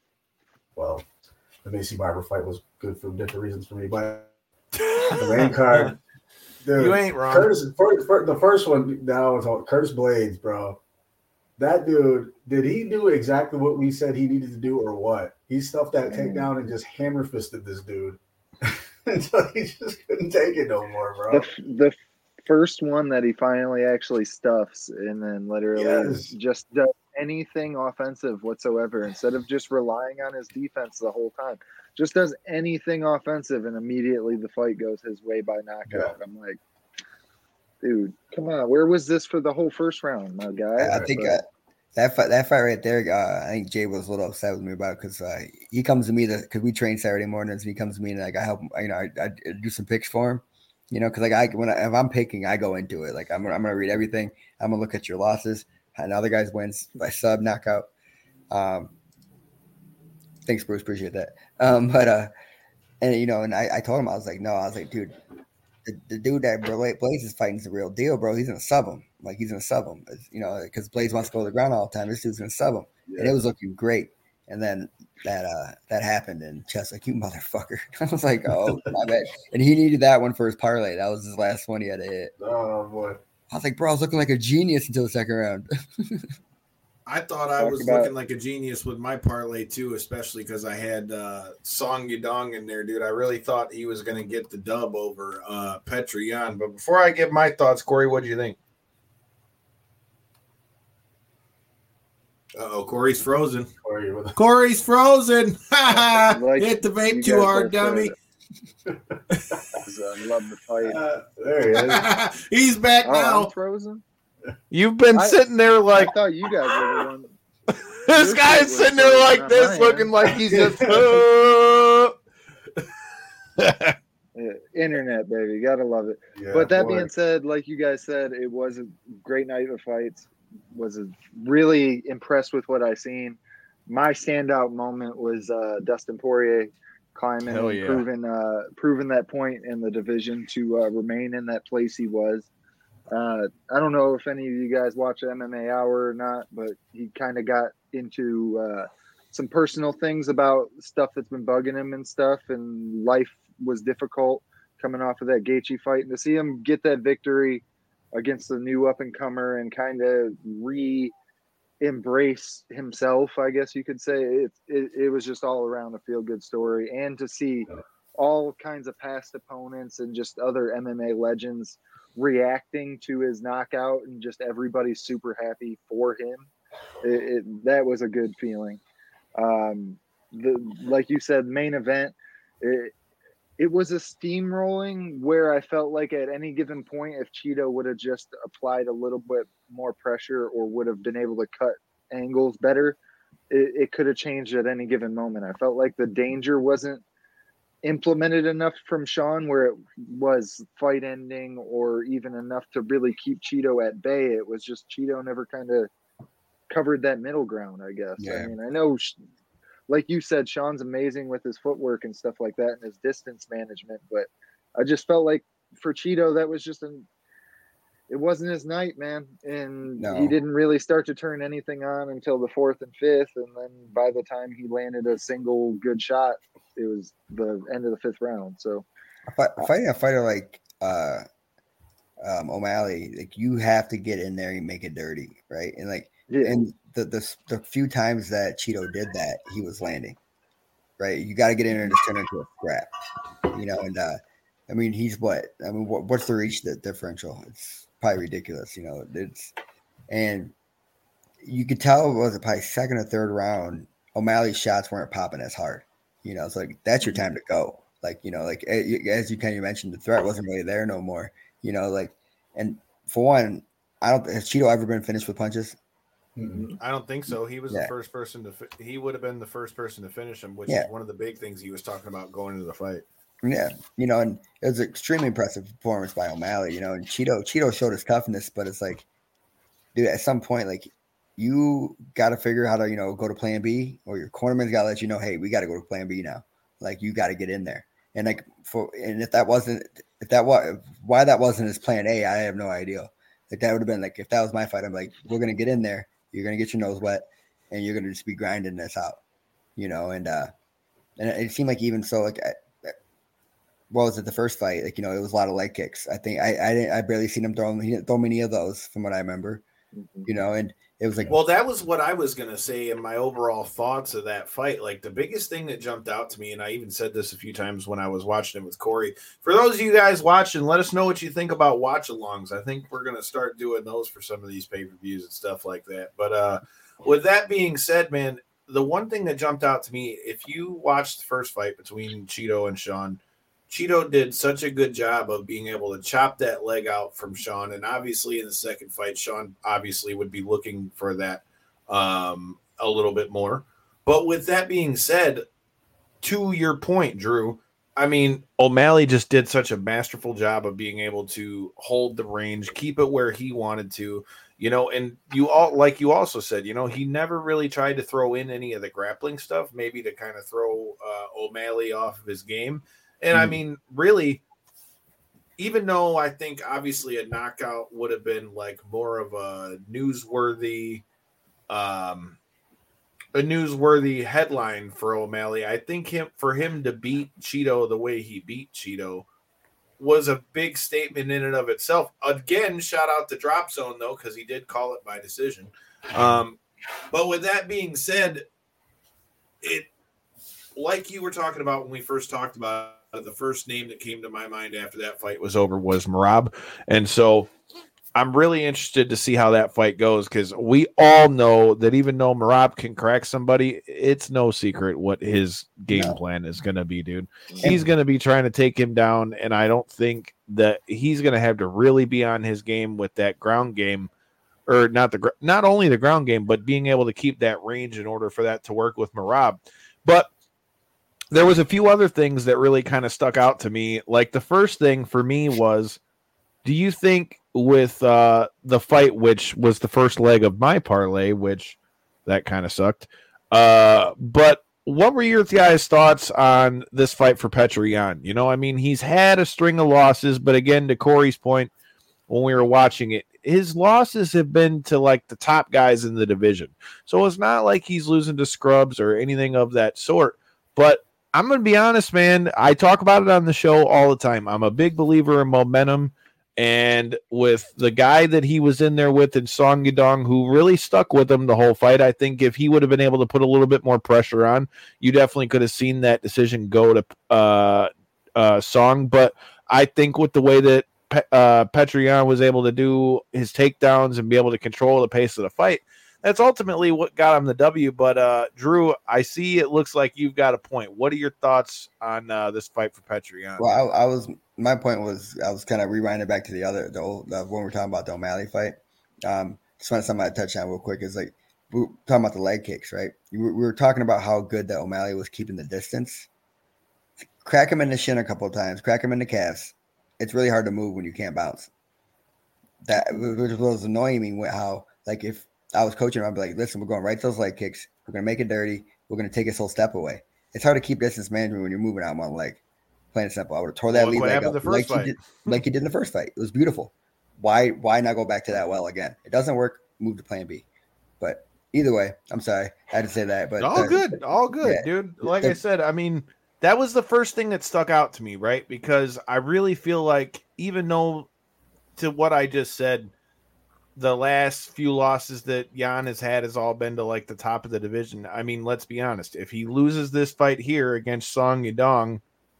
– well, the Macy Barber fight was good for different reasons for me, but the main card – Dude, you ain't wrong. Curtis, for, for, the first one that I was on, Curtis Blades, bro. That dude, did he do exactly what we said he needed to do or what? He stuffed that takedown and just hammer fisted this dude until he just couldn't take it no more, bro. The, the first one that he finally actually stuffs and then literally Yes. just does anything offensive whatsoever instead of just relying on his defense the whole time. Just does anything offensive, and immediately the fight goes his way by knockout. Yeah. I'm like, dude, come on. Where was this for the whole first round, my guy? I think uh, that fight, that fight right there, uh, I think Jay was a little upset with me about because uh, he comes to me because we train Saturday mornings, and he comes to me and like I help him, you know, I, I do some picks for him, you know, because like I when I, if I'm picking, I go into it. Like I'm I'm gonna read everything. I'm gonna look at your losses, and other guys wins by sub knockout. Um, thanks, Bruce. Appreciate that. Um, but uh, and you know, and I, I told him I was like, no, I was like, dude, the, the dude that Blaze is fighting is the real deal, bro. He's gonna sub him, like he's gonna sub him, you know, because Blaze wants to go to the ground all the time. This dude's gonna sub him, yeah. And it was looking great. And then that uh that happened, and Chess like, you motherfucker. I was like, oh my bad. And he needed that one for his parlay. That was his last one he had to hit. Oh boy. I was like, bro, I was looking like a genius until the second round. I thought I Talk was about- looking like a genius with my parlay too, especially because I had uh, Song Yudong in there, dude. I really thought he was going to get the dub over uh, Petr Yan. But before I give my thoughts, Corey, what do you think? Uh-oh, Corey's frozen. Corey, with Corey's frozen. Like Hit the you vape too guys hard, both dummy. said, I love the fight. uh, there he is. He's back Oh, now. I'm frozen. You've been I- sitting there like I thought you guys were the one. this your guy's shit was sitting there frozen, like not this, mine. looking like he's just. uh, Yeah, internet, baby, gotta love it. Yeah, But that boy. being said, like you guys said, it was a great night of fights. Was a, really impressed with what I seen. My standout moment was uh, Dustin Poirier climbing Hell and yeah. proving uh, proving that point in the division to uh, remain in that place he was. Uh, I don't know if any of you guys watch M M A Hour or not, but he kind of got into uh, some personal things about stuff that's been bugging him and stuff, and life was difficult coming off of that Gaethje fight, and to see him get that victory against the new up and comer and kind of re embrace himself, I guess you could say, it, it it was just all around a feel good story, and to see all kinds of past opponents and just other M M A legends reacting to his knockout and just everybody super happy for him. It, it, that was a good feeling. Um, the like you said, main event. It, it was a steamrolling where I felt like at any given point, if Cheeto would have just applied a little bit more pressure or would have been able to cut angles better, it, it could have changed at any given moment. I felt like the danger wasn't implemented enough from Sean where it was fight ending or even enough to really keep Cheeto at bay. It was just Cheeto never kind of covered that middle ground, I guess. Yeah. I mean, I know, like you said, Sean's amazing with his footwork and stuff like that and his distance management, but I just felt like for Cheeto, that was just an, it wasn't his night, man. And No. he didn't really start to turn anything on until the fourth and fifth. And then by the time he landed a single good shot, it was the end of the fifth round. So Fight, fighting a fighter like uh, um, O'Malley, like you have to get in there and make it dirty, right? And like, yeah, and the, the the few times that Cheeto did that, he was landing, right? You got to get in there and just turn it into a scrap, you know. And uh, I mean, he's what? I mean, what, what's the reach the differential? It's probably ridiculous, you know. It's and you could tell was it probably second or third round, O'Malley's shots weren't popping as hard, you know. It's like that's your time to go, like you know, like as you kind of mentioned, the threat wasn't really there no more, you know. Like, and for one, I don't has Cheeto ever been finished with punches? I don't think so. He was Yeah. the first person to. Fi- he would have been the first person to finish him, which Yeah. is one of the big things he was talking about going into the fight. Yeah, you know, and it was an extremely impressive performance by O'Malley, you know, and Cheeto Cheeto showed his toughness, but it's like, dude, at some point, like, you got to figure out how to, you know, go to plan B, or your cornerman's got to let you know, hey, we got to go to plan B now. Like, you got to get in there. And like, for, and if that wasn't, if that was, why that wasn't his plan A, I have no idea. Like, that would have been like, if that was my fight, I'm like, we're going to get in there, you're going to get your nose wet, and you're going to just be grinding this out, you know, and, uh, and it seemed like even so, like, I, what was it the first fight? Like, you know, it was a lot of leg kicks. I think I I didn't I barely seen him throw he didn't throw many of those from what I remember. You know, and it was like, Well, that was what I was gonna say in my overall thoughts of that fight. Like the biggest thing that jumped out to me, and I even said this a few times when I was watching it with Corey. For those of you guys watching, let us know what you think about watch-alongs. I think we're gonna start doing those for some of these pay-per-views and stuff like that. But uh, with that being said, man, the one thing that jumped out to me, if you watched the first fight between Cheeto and Sean, Cheeto did such a good job of being able to chop that leg out from Sean. And obviously in the second fight, Sean obviously would be looking for that um, a little bit more. But with that being said, to your point, Drew, I mean, O'Malley just did such a masterful job of being able to hold the range, keep it where he wanted to, you know, and you all, like you also said, you know, he never really tried to throw in any of the grappling stuff, maybe to kind of throw uh, O'Malley off of his game. And I mean, really, even though I think obviously a knockout would have been like more of a newsworthy, um, a newsworthy headline for O'Malley, I think him for him to beat Cheeto the way he beat Cheeto was a big statement in and of itself. Again, shout out to Drop Zone, though, because he did call it by decision. Um, but with that being said, it like you were talking about when we first talked about it, the first name that came to my mind after that fight was over was Merab. And so I'm really interested to see how that fight goes, because we all know that even though Merab can crack somebody, it's no secret what his game no. plan is going to be, dude. He's going to be trying to take him down, and I don't think that he's going to have to really be on his game with that ground game, or not the not only the ground game, but being able to keep that range in order for that to work with Merab. But there was a few other things that really kind of stuck out to me. Like the first thing for me was, do you think with uh, the fight, which was the first leg of my parlay, which that kind of sucked, uh, but what were your guys' thoughts on this fight for Petr Yan? You know, I mean, he's had a string of losses, but again, to Corey's point, when we were watching it, his losses have been to like the top guys in the division. So it's not like he's losing to scrubs or anything of that sort. But I'm going to be honest, man. I talk about it on the show all the time. I'm a big believer in momentum. And with the guy that he was in there with in Song Yadong, who really stuck with him the whole fight, I think if he would have been able to put a little bit more pressure on, you definitely could have seen that decision go to uh, uh, Song. But I think with the way that Pe- uh, Petr Yan was able to do his takedowns and be able to control the pace of the fight, that's ultimately what got him the W. But uh, Drew, I see it looks like you've got a point. What are your thoughts on uh, this fight for Petr Yan? Well, I, I was my point was I was kind of rewinding back to the other the old the, when we we're talking about the O'Malley fight. Um, just want something I touch on real quick is like we were talking about the leg kicks, right? We were, we were talking about how good that O'Malley was keeping the distance. Crack him in the shin a couple of times, crack him in the calves. It's really hard to move when you can't bounce. That which was annoying me with how like if I was coaching him, I'd be like, listen, we're going right to those leg kicks. We're going to make it dirty. We're going to take his whole step away. It's hard to keep distance management when you're moving out one leg. Plain and simple. I would have tore that well, lead leg up like you, did, like you did in the first fight. It was beautiful. Why why not go back to that well again? It doesn't work. Move to plan B. But either way, I'm sorry. I had to say that. But all uh, good. All good, yeah. dude. Like I said, I mean, that was the first thing that stuck out to me, right? Because I really feel like even though to what I just said, the last few losses that Yan has had has all been to like the top of the division. I mean, let's be honest. If he loses this fight here against Song Yadong,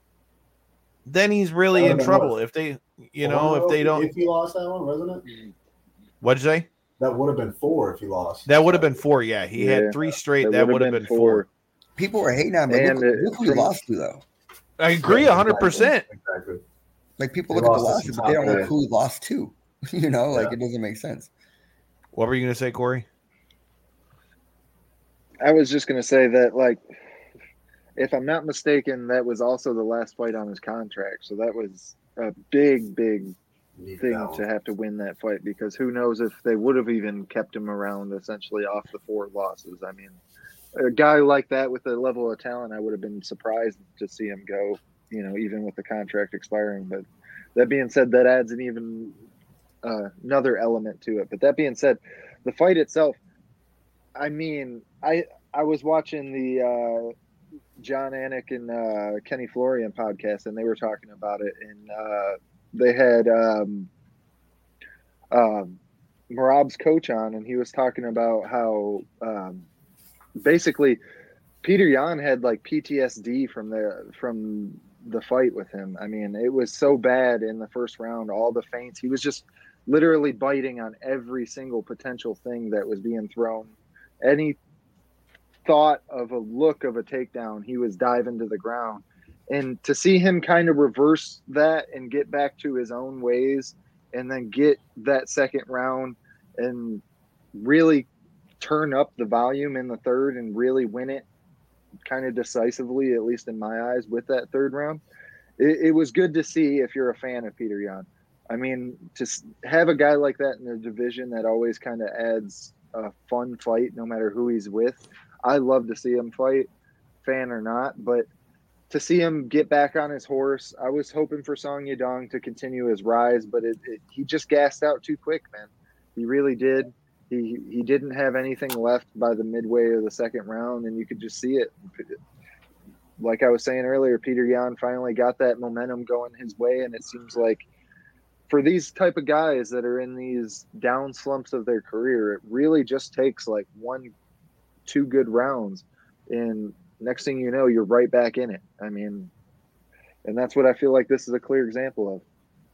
then he's really in trouble. What? If they, you know, if they don't. If he lost that one, wasn't it? What'd you say? That would have been four if he lost. That would have been four, yeah. He yeah, had three straight. That, that would have been, been four. four. People were hating on him. But look, look who he lost to, though. I agree one hundred percent. Exactly. Like, people they look at the losses, but they don't know who he lost to. You know, like, yeah. It doesn't make sense. What were you going to say, Corey? I was just going to say that, like, if I'm not mistaken, that was also the last fight on his contract. So that was a big, big Need thing to have to win that fight, because who knows if they would have even kept him around essentially off the four losses. I mean, a guy like that with the level of talent, I would have been surprised to see him go, you know, even with the contract expiring. But that being said, that adds an even uh, another element to it. But that being said, the fight itself, I mean, I I was watching the uh, John Anik and uh, Kenny Florian podcast, and they were talking about it, and uh, they had um, um, Merab's coach on, and he was talking about how um, basically Petr Yan had like P T S D from the from the fight with him. I mean, it was so bad in the first round, all the feints. He was just literally biting on every single potential thing that was being thrown. Any thought of a look of a takedown, he was diving to the ground. And to see him kind of reverse that and get back to his own ways, and then get that second round and really turn up the volume in the third and really win it kind of decisively, at least in my eyes, with that third round, it, it was good to see if you're a fan of Petr Yan. I mean, to have a guy like that in the division that always kind of adds a fun fight, no matter who he's with. I love to see him fight, fan or not, but to see him get back on his horse, I was hoping for Song Yadong to continue his rise, but it, it, he just gassed out too quick, man. He really did. He he didn't have anything left by the midway of the second round, and you could just see it. like I was saying earlier, Peter Yan finally got that momentum going his way, and it seems like for these type of guys that are in these down slumps of their career, it really just takes like one, two good rounds, and next thing you know, you're right back in it. I mean, and that's what I feel like this is a clear example of.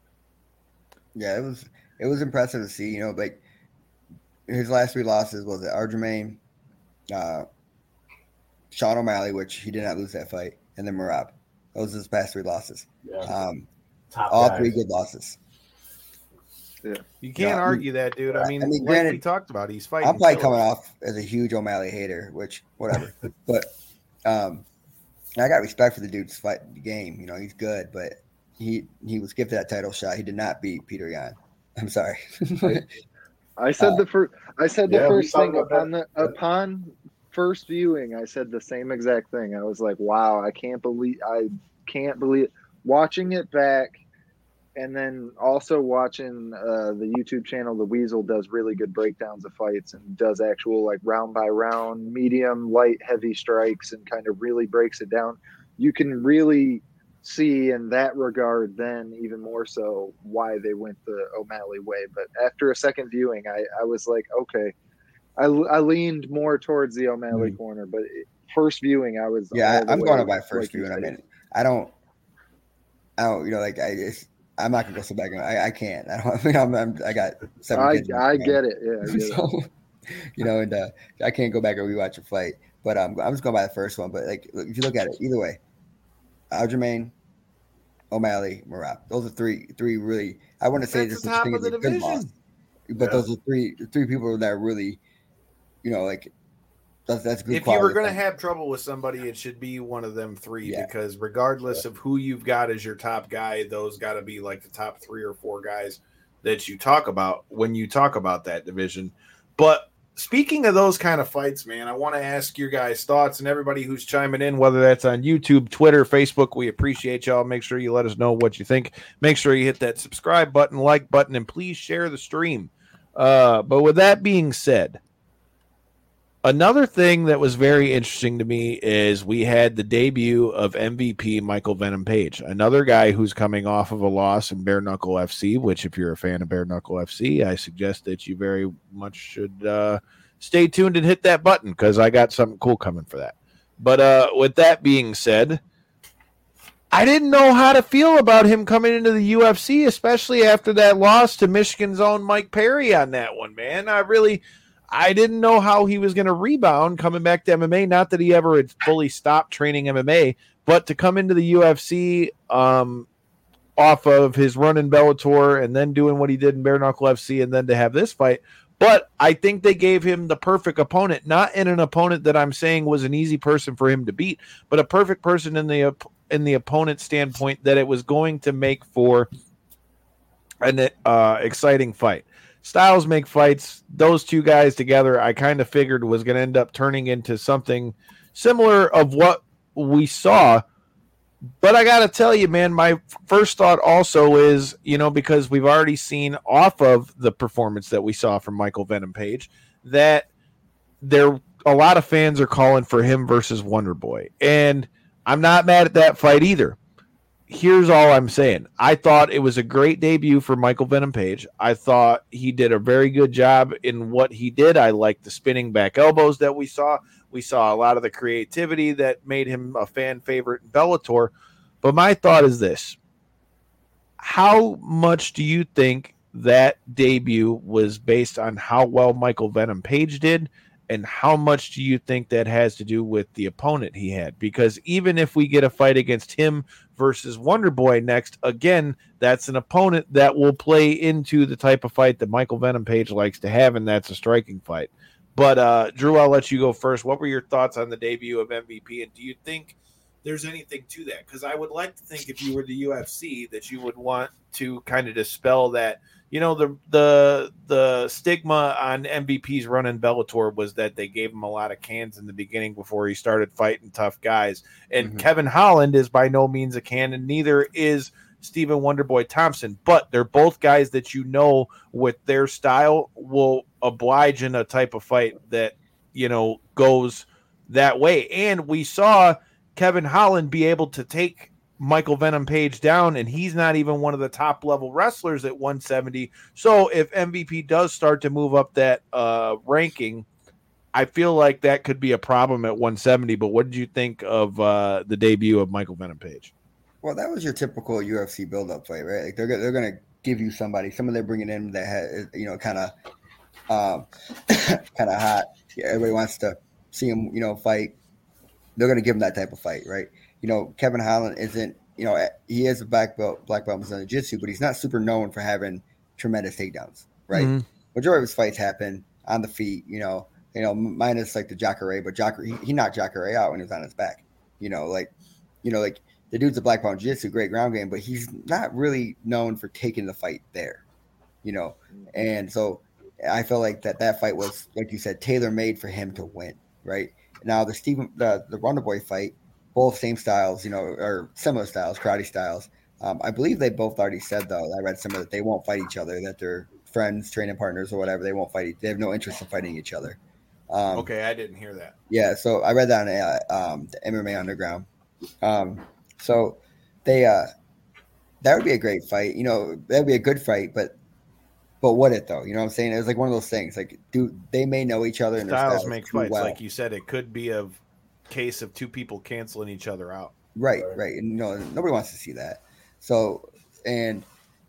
Yeah, it was it was impressive to see. You know, like his last three losses was it Aljamain, uh, Sean O'Malley, which he did not lose that fight, and then Merab. Those are his past three losses. Yeah. Um, Top all guys. three good losses. Yeah, You can't Yeah, argue that, dude. I mean, I mean, like granted, we talked about, he's fighting. I'm probably killers. coming off as a huge O'Malley hater, which whatever. but um, I got respect for the dude's fight game. You know, he's good, but he he was gifted that title shot. He did not beat Peter Yan. I'm sorry. I said Uh, the first. I said the yeah, we first talked thing about that. upon the upon first viewing. I said the same exact thing. I was like, "Wow, I can't believe I can't believe." Watching it back, and then also watching uh, the YouTube channel, The Weasel does really good breakdowns of fights and does actual like round by round, medium, light, heavy strikes, and kind of really breaks it down. You can really see in that regard then even more so why they went the O'Malley way. But after a second viewing, I, I was like, okay, I, I leaned more towards the O'Malley Mm. corner, but first viewing, I was Yeah, all the I'm way, going by first like you view, and I said. mean, I don't, I don't, you know, like I just, I'm not gonna go sit back. And, I, I can't. I don't. I mean, I'm, I'm I got seven I, kids. I get it. Yeah, I get it. So, you know, and uh, I can't go back and rewatch a fight. But um, I'm just going by the first one. But like, look, if you look at it, either way, Aljamain, O'Malley, Merab. Those are three, three really. I want to say That's this the such top thing of as the a good division. loss, but Yeah. those are three, three people that are really, you know, like that's that's good. If you were quality going to fight. have trouble with somebody, it should be one of them three Yeah. because regardless of who you've got as your top guy, those got to be like the top three or four guys that you talk about when you talk about that division. But speaking of those kind of fights, man, I want to ask your guys' thoughts and everybody who's chiming in, whether that's on YouTube, Twitter, Facebook. We appreciate y'all. Make sure you let us know what you think. Make sure you hit that subscribe button, like button, and please share the stream. Uh, but with that being said, another thing that was very interesting to me is we had the debut of M V P Michael Venom Page, another guy who's coming off of a loss in Bare Knuckle F C, which if you're a fan of Bare Knuckle F C, I suggest that you very much should uh, stay tuned and hit that button because I got something cool coming for that. But uh, with that being said, I didn't know how to feel about him coming into the U F C, especially after that loss to Michigan's own Mike Perry on that one, man. I really... I didn't know how he was going to rebound coming back to M M A. Not that he ever had fully stopped training M M A, but to come into the U F C um, off of his run in Bellator and then doing what he did in Bare Knuckle F C and then to have this fight. But I think they gave him the perfect opponent, not in an opponent that I'm saying was an easy person for him to beat, but a perfect person in the in the opponent's standpoint that it was going to make for an uh, exciting fight. Styles make fights. Those two guys together, I kind of figured was going to end up turning into something similar of what we saw. But I got to tell you, man, my first thought also is, you know, because we've already seen off of the performance that we saw from Michael Venom Page, that there a lot of fans are calling for him versus Wonder Boy. And I'm not mad at that fight either. Here's all I'm saying. I thought it was a great debut for Michael Venom Page. I thought he did a very good job in what he did. I liked the spinning back elbows that we saw. We saw a lot of the creativity that made him a fan favorite in Bellator. But my thought is this. How much do you think that debut was based on how well Michael Venom Page did? And how much do you think that has to do with the opponent he had? Because even if we get a fight against him versus Wonder Boy next, again, that's an opponent that will play into the type of fight that Michael Venom Page likes to have, and that's a striking fight. But, uh, Drew, I'll let you go first. What were your thoughts on the debut of M V P, and do you think there's anything to that? Because I would like to think if you were the U F C that you would want to kind of dispel that. You know, the the the stigma on M V P's run in Bellator was that they gave him a lot of cans in the beginning before he started fighting tough guys. And Mm-hmm. Kevin Holland is by no means a can, and neither is Stephen Wonderboy Thompson. But they're both guys that you know with their style will oblige in a type of fight that, you know, goes that way. And we saw Kevin Holland be able to take Michael Venom Page down, and he's not even one of the top level wrestlers at one seventy. So if M V P does start to move up that uh, ranking, I feel like that could be a problem at one seventy. But what did you think of uh, the debut of Michael Venom Page? Well, that was your typical U F C build-up fight, right? Like they're they're gonna give you somebody, someone they're bringing in that has, you know, kind of, um, kind of hot. Yeah, everybody wants to see him, you know, fight. They're gonna give him that type of fight, right? You know, Kevin Holland isn't, you know, he is a black belt, black belt in jiu-jitsu, but he's not super known for having tremendous takedowns, right? Mm-hmm. Majority of his fights happen on the feet, you know, you know, minus like the Jacare, but Jacare, he, he knocked Jacare out when he was on his back, you know, like, you know, like the dude's a black belt in jiu-jitsu, great ground game, but he's not really known for taking the fight there, you know, and so I feel like that that fight was, like you said, tailor-made for him to win, right? Now the Stephen, the the Wonder Boy fight, both same styles, you know, or similar styles, karate styles. Um, I believe they both already said, though, I read somewhere that they won't fight each other, that they're friends, training partners, or whatever. They won't fight. They have no interest in fighting each other. Um, okay, I didn't hear that. Yeah, so I read that on uh, um, the M M A Underground. Um, so they, uh, that would be a great fight. You know, that would be a good fight, but but would it, though? You know what I'm saying? It was like one of those things. Like, do they may know each other and their styles styles make fights. well. Like you said, it could be a case of two people canceling each other out. Right, right. And you know, nobody wants to see that. So, and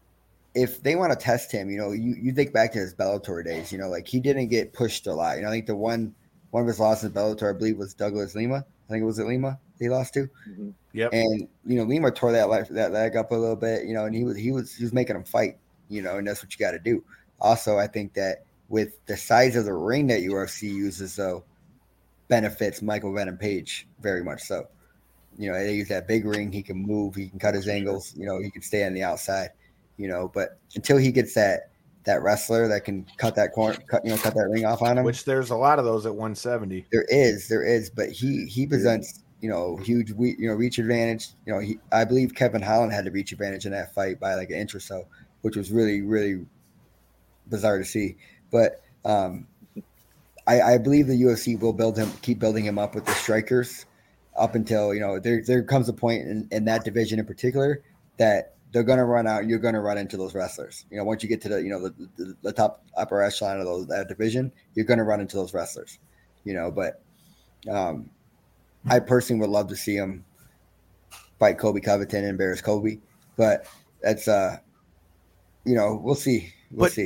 if they want to test him, you know, you, you think back to his Bellator days, you know, like he didn't get pushed a lot. You know, I think the one one of his losses in Bellator, I believe, was Douglas Lima. I think it was at Lima he lost to. Mm-hmm. Yep. And you know, Lima tore that leg, that leg up a little bit, you know, and he was he was he was making him fight, you know, and that's what you got to do. Also, I think that with the size of the ring that U F C uses, though, benefits Michael Venom Page very much so. You know, they use that big ring. He can move. He can cut his angles. You know, he can stay on the outside. You know, but until he gets that that wrestler that can cut that corner, cut you know, cut that ring off on him. Which there's a lot of those at one seventy. There is, there is, but he he presents you know huge you know reach advantage. You know, he I believe Kevin Holland had the reach advantage in that fight by like an inch or so, which was really really bizarre to see. But um, I, I believe the U F C will build him, keep building him up with the strikers. Up until, you know, there there comes a point in, in that division in particular that they're going to run out. You're going to run into those wrestlers. You know, once you get to the, you know, the, the, the top upper echelon of those, that division, you're going to run into those wrestlers, you know, but um, I personally would love to see him fight Kobe Covington and embarrass Kobe, but that's, uh, you know, we'll see. We'll but, see.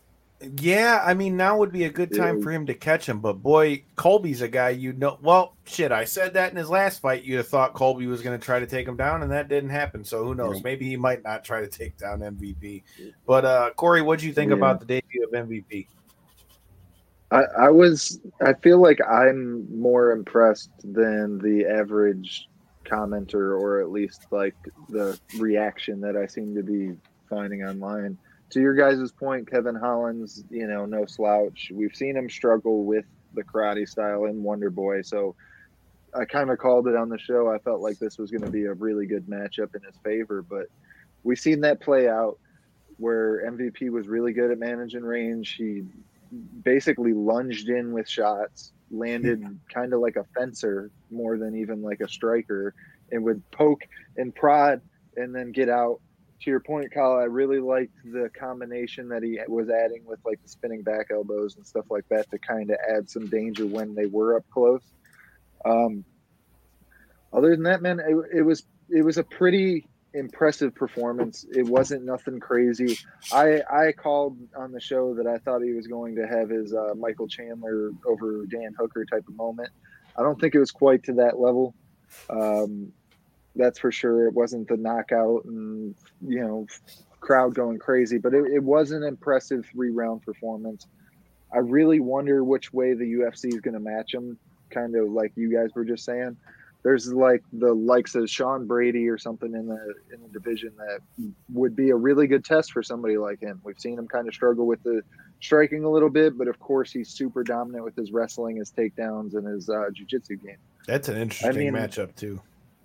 Yeah, I mean, now would be a good time for him to catch him. But boy, Colby's a guy you know. Well, shit, I said that in his last fight. You'd have thought Colby was going to try to take him down, and that didn't happen. So who knows? Maybe he might not try to take down M V P. But uh, Corey, what do you think yeah. about the debut of M V P? I, I was. I feel like I'm more impressed than the average commenter, or at least like the reaction that I seem to be finding online. To your guys' point, Kevin Holland's, you know, no slouch. We've seen him struggle with the karate style in Wonder Boy. So I kind of called it on the show. I felt like this was going to be a really good matchup in his favor. But we've seen that play out where M V P was really good at managing range. He basically lunged in with shots, landed kind of like a fencer more than even like a striker, and would poke and prod and then get out. To your point, Kyle, I really liked the combination that he was adding with like the spinning back elbows and stuff like that to kind of add some danger when they were up close. Um, other than that, man, it, it was it was a pretty impressive performance. It wasn't nothing crazy. I I called on the show that I thought he was going to have his uh, Michael Chandler over Dan Hooker type of moment. I don't think it was quite to that level. Um, That's for sure. It wasn't the knockout and, you know, crowd going crazy, but it, it was an impressive three-round performance. I really wonder which way the U F C is going to match him, kind of like you guys were just saying. There's like the likes of Sean Brady or something in the in the division that would be a really good test for somebody like him. We've seen him kind of struggle with the striking a little bit, but of course he's super dominant with his wrestling, his takedowns, and his uh, jiu-jitsu game. That's an interesting I mean, matchup too.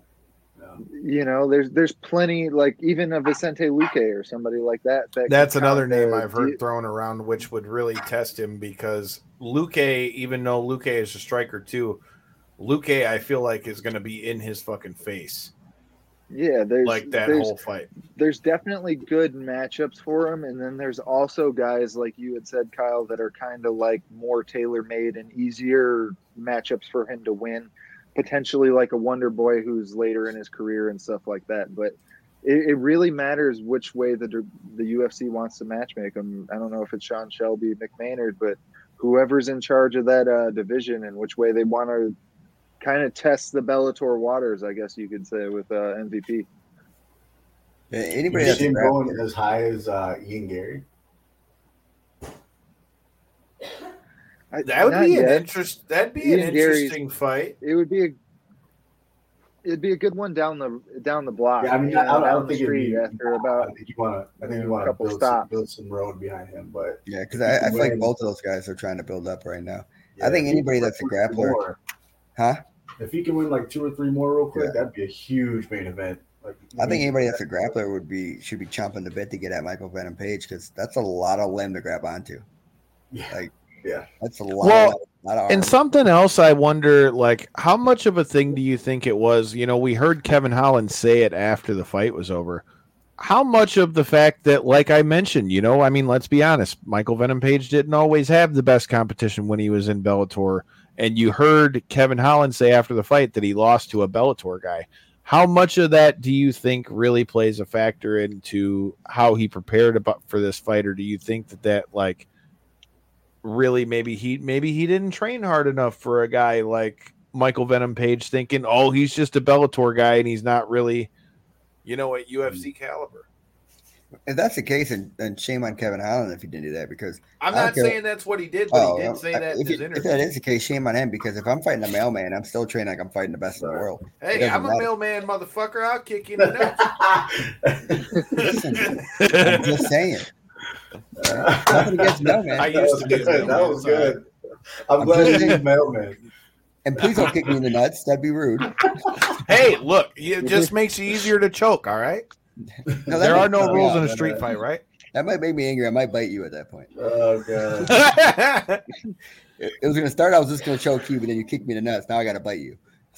You know, there's there's plenty, like even a Vicente Luque or somebody like that. that That's another name the, I've heard thrown around, which would really test him because Luque, even though Luque is a striker too, Luque, I feel like, is going to be in his fucking face. Yeah, there's like that there's, whole fight. There's definitely good matchups for him, and then there's also guys like you had said, Kyle, that are kind of like more tailor-made and easier matchups for him to win. Potentially like a Wonder Boy who's later in his career and stuff like that. But it, it really matters which way the the U F C wants to matchmake him. I don't know if it's Sean Shelby, McMahon, but whoever's in charge of that uh, division and which way they want to kind of test the Bellator waters, I guess you could say, with uh, M V P. Yeah, anybody that's that's going as high as uh, Ian Gary? I, that would be yet. an interest. That'd be Ian an interesting Gary's, fight. It would be a. It'd be a good one down the down the block. Yeah, I mean, you know, I, I down don't the think street it'd be, after about. I think you want to. I think you want to build some, build some road behind him, but yeah, because I, I feel like both of those guys are trying to build up right now. Yeah, I think anybody that's a grappler, more, huh? If he can win like two or three more real quick, yeah. that'd be a huge main event. Like, I think anybody that's a grappler would be should be chomping the bit to get at Michael Venom Page because that's a lot of limb to grab onto. Yeah, like yeah, that's a lot. Well, of, lot of and something else, I wonder, like, how much of a thing do you think it was? You know, we heard Kevin Holland say it after the fight was over. How much of the fact that, like I mentioned, you know, I mean, let's be honest, Michael Venom Page didn't always have the best competition when he was in Bellator. And you heard Kevin Holland say after the fight that he lost to a Bellator guy. How much of that do you think really plays a factor into how he prepared about for this fight? Or do you think that that, like, really maybe he maybe he didn't train hard enough for a guy like Michael Venom Page, thinking, oh, he's just a Bellator guy and he's not really, you know, at U F C caliber? If that's the case, and, and shame on Kevin Holland if he didn't do that, because I'm not saying that's what he did, but oh, he did say that if, in his it, interview. If that is the case, shame on him, because if I'm fighting a mailman, I'm still training like I'm fighting the best in the world. Hey, I'm matter. a mailman, motherfucker. I'll kick you in the nuts. Listen, I'm just saying. Uh, nothing against mailman. I used to do that. That was good. I'm, I'm glad you did mailman. And please don't kick me in the nuts. That'd be rude. Hey, look, it just makes it easier to choke, all right? No, there are no rules in a street fight, right? That might make me angry. I might bite you at that point. Oh, God. it, it was going to start, I was just going to choke you, but then you kicked me in the nuts. Now I got to bite you.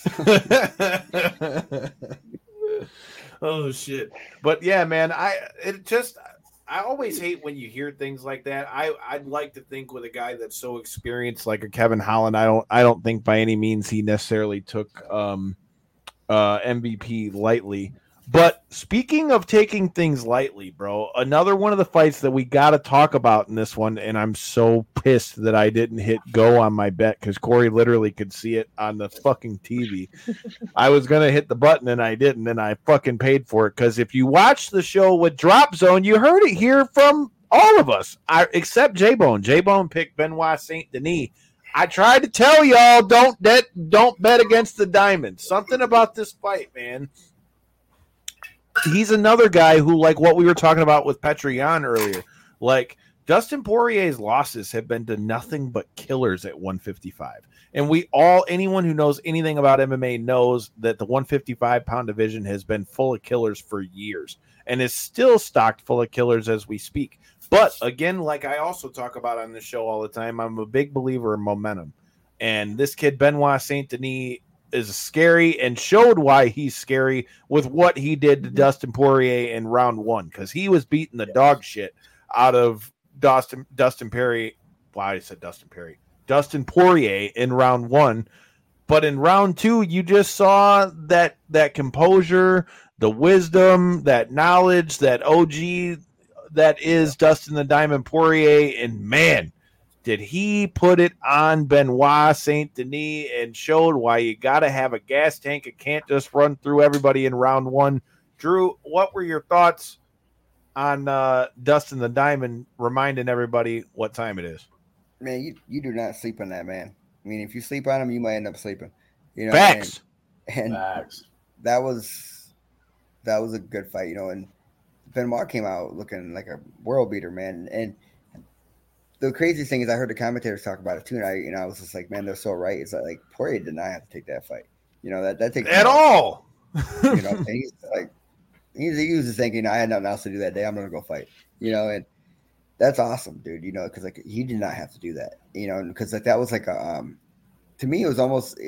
Oh, shit. But, yeah, man, I it just – I always hate when you hear things like that. I, I'd like to think with a guy that's so experienced like a Kevin Holland, I don't I don't think by any means he necessarily took um, uh, M V P lightly. But speaking of taking things lightly, bro, another one of the fights that we got to talk about in this one, and I'm so pissed that I didn't hit go on my bet because Corey literally could see it on the fucking T V. I was going to hit the button and I didn't, and I fucking paid for it because if you watch the show with Drop Zone, you heard it here from all of us, I, except J-Bone. J-Bone picked Benoit Saint Denis. I tried to tell y'all, don't, bet, don't bet against the Diamond. Something about this fight, man. He's another guy who, like what we were talking about with Petr Yan earlier, like Dustin Poirier's losses have been to nothing but killers at one fifty-five. And we all, anyone who knows anything about M M A knows that the one fifty-five pound division has been full of killers for years and is still stocked full of killers as we speak. But again, like I also talk about on this show all the time, I'm a big believer in momentum. And this kid, Benoit Saint Denis, is scary and showed why he's scary with what he did to Dustin Poirier in round one, because he was beating the dog shit out of Dustin Dustin Perry. Well, I said Dustin Perry. Dustin Poirier in round one. But in round two, you just saw that that composure, the wisdom, that knowledge, that O G that is Dustin the Diamond Poirier, and man, did he put it on Benoit Saint Denis and showed why you got to have a gas tank. It can't just run through everybody in round one. Drew, what were your thoughts on uh, Dustin the Diamond reminding everybody what time it is? Man, you, you do not sleep on that man. I mean, if you sleep on him, you might end up sleeping. You know, Facts. And, and Facts. that was that was a good fight, you know, and Benoit came out looking like a world beater, man. And the craziest thing is I heard the commentators talk about it too, and I, you know, I was just like, man, they're so right. It's like, like Poirier did not have to take that fight. You know, that that takes at all. You know, and he's like, he's he was just thinking, I had nothing else to do that day. I'm gonna go fight. You know, and that's awesome, dude. You know, because like he did not have to do that. You know, because like that was like a, um, to me, it was almost it.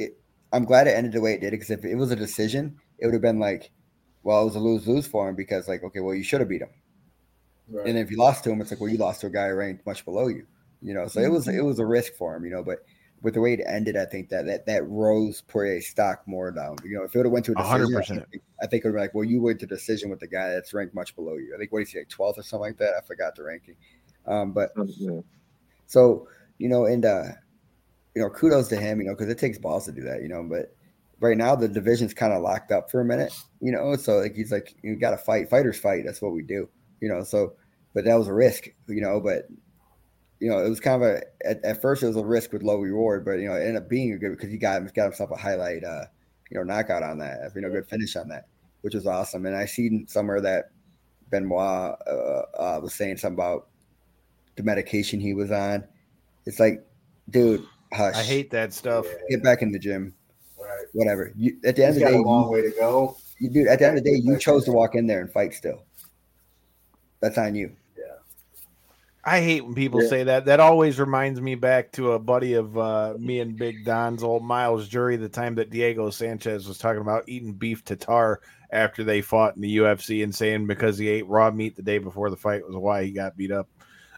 I'm glad it ended the way it did because if it was a decision, it would have been like, well, it was a lose lose for him because like, okay, well, you should have beat him. Right. And if you lost to him, it's like, well, you lost to a guy ranked much below you, you know. So mm-hmm. it was it was a risk for him, you know. But with the way it ended, I think that that, that rose Poirier's stock more down. You know, if it would have went to a decision, one hundred percent. I think, I think it would be like, well, you went to decision with the guy that's ranked much below you. I think what is he like twelfth or something like that? I forgot the ranking. Um, but yeah. so you know, and uh, you know, kudos to him, you know, because it takes balls to do that, you know. But right now the division's kind of locked up for a minute, you know. So like he's like, you got to fight. Fighters fight. That's what we do. You know, so, but that was a risk, you know, but, you know, it was kind of a, at, at first it was a risk with low reward, but, you know, it ended up being a good, because he got, got himself a highlight, uh, you know, knockout on that, you know, good finish on that, which was awesome. And I seen somewhere that Benoit uh, uh, was saying something about the medication he was on. It's like, dude, hush. I hate that stuff. Get back in the gym. Right. Whatever. You, at the end He's of the got day, a long you, way to go. You, dude, at the end of the day, you chose to walk in there and fight still. That's on you. Yeah. I hate when people Yeah. say that. That always reminds me back to a buddy of uh, me and Big Don's, old Miles Jury, the time that Diego Sanchez was talking about eating beef tartare after they fought in the U F C and saying because he ate raw meat the day before the fight was why he got beat up.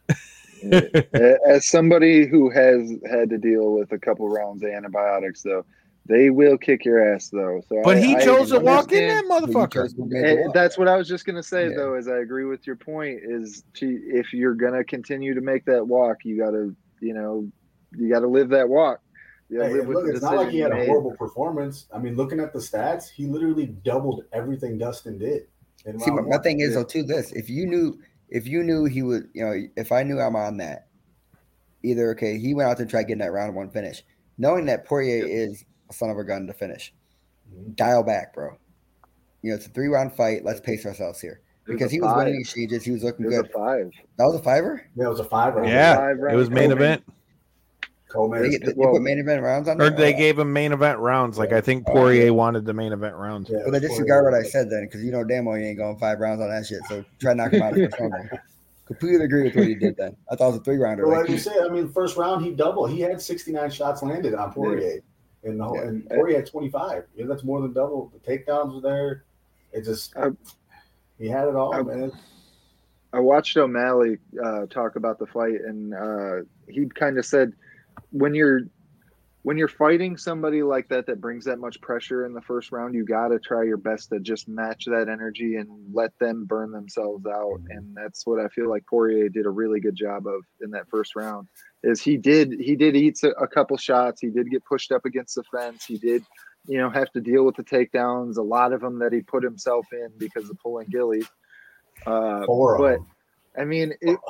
As somebody who has had to deal with a couple rounds of antibiotics, though, they will kick your ass, though. So, But I, he I chose to walk in understand- that motherfucker. Eh, That's what I was just gonna say, Yeah. though. Is I agree with your point. Is to, if you're gonna continue to make that walk, you gotta, you know, you gotta live that walk. You gotta Hey, live with look, the it's not like he had decision a you made. horrible performance. I mean, looking at the stats, he literally doubled everything Dustin did. in See, my, round my one. thing is though too this: if you knew, if you knew he would, you know, if I knew I'm on that, either okay, he went out there and tried getting that round one finish, knowing that Poirier is a son of a gun to finish. Mhm. Dial back, bro. You know, it's a three round fight. Let's pace ourselves here It was because a he was five. winning exchanges. He was looking It was good. a five. That was a fiver. Yeah, it was a five round. Yeah, Five it round was main co-main. event. Coleman. They, is- they, they well- put main event rounds on Or there. they Oh, gave him main event rounds. Like I think Oh, Poirier yeah. wanted the main event rounds. yeah, Well, then disregard what I said then, because you know damn well you ain't going five rounds on that shit. So try to knock him out of the first round. Completely agree with what he did then. I thought it was a three rounder. Well, Like, like you said, I mean, first round he doubled. He had sixty-nine shots landed on Poirier, and the whole, Yeah. and Poirier had twenty-five. Yeah, that's more than double. The takedowns were there. It just I- he had it all, I- man. I watched O'Malley uh, talk about the fight, and uh, he kind of said, when you're when you're fighting somebody like that that brings that much pressure in the first round, you got to try your best to just match that energy and let them burn themselves out. And that's what I feel like Poirier did a really good job of in that first round. Is he did he did eat a, a couple shots. He did get pushed up against the fence. He did, you know, have to deal with the takedowns. A lot of them that he put himself in because of pulling Gilly. Uh, Four of but them. I mean, it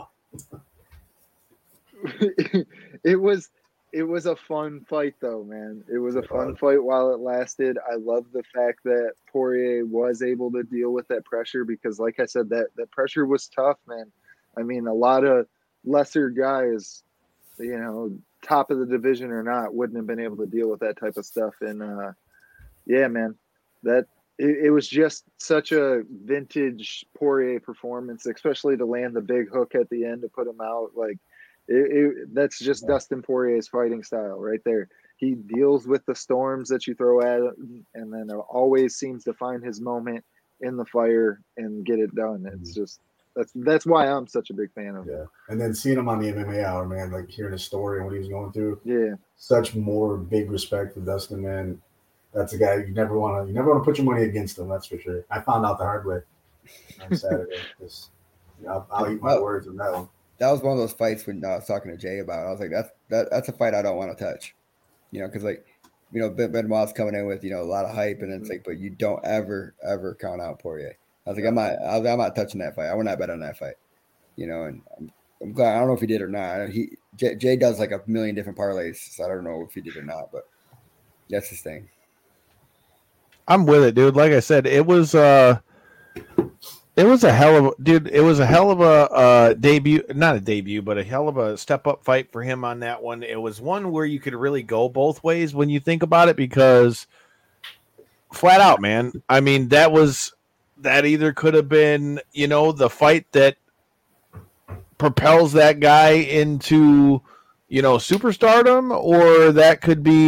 it was it was a fun fight though, man. It was a fun fight while it lasted. I love the fact that Poirier was able to deal with that pressure because, like I said, that that pressure was tough, man. I mean, a lot of lesser guys, you know, top of the division or not, wouldn't have been able to deal with that type of stuff. And uh, yeah, man, that. It, it was just such a vintage Poirier performance, especially to land the big hook at the end to put him out. Like it, it, that's just Dustin Poirier's fighting style right there. He deals with the storms that you throw at him, and then always seems to find his moment in the fire and get it done. It's just that's that's why I'm such a big fan of him. Yeah, and then seeing him on the M M A Hour, man, like hearing his story and what he was going through. Yeah, such more big respect for Dustin, man. That's a guy you never want to you never want to put your money against him. That's for sure. I found out the hard way on Saturday. Just, I'll, I'll eat my Well, words on that one. that was one of those fights when I was talking to Jay about. I was like, that's that, that's a fight I don't want to touch, you know, because like, you know, Ben Benoit's coming in with you know a lot of hype, and it's like, but you don't ever ever count out Poirier. I was like, I'm not, I was, I'm not touching that fight. I would not bet on that fight, you know. And I'm, I'm glad. I don't know if he did or not. He Jay, Jay does like a million different parlays, so I don't know if he did or not, but that's his thing. I'm with it, dude. Like I said, it was uh it was a hell of a dude, it was a hell of a uh debut, not a debut, but a hell of a step up fight for him on that one. It was one where you could really go both ways when you think about it, because flat out, man, I mean, that was that either could have been, you know, the fight that propels that guy into, you know, superstardom, or that could be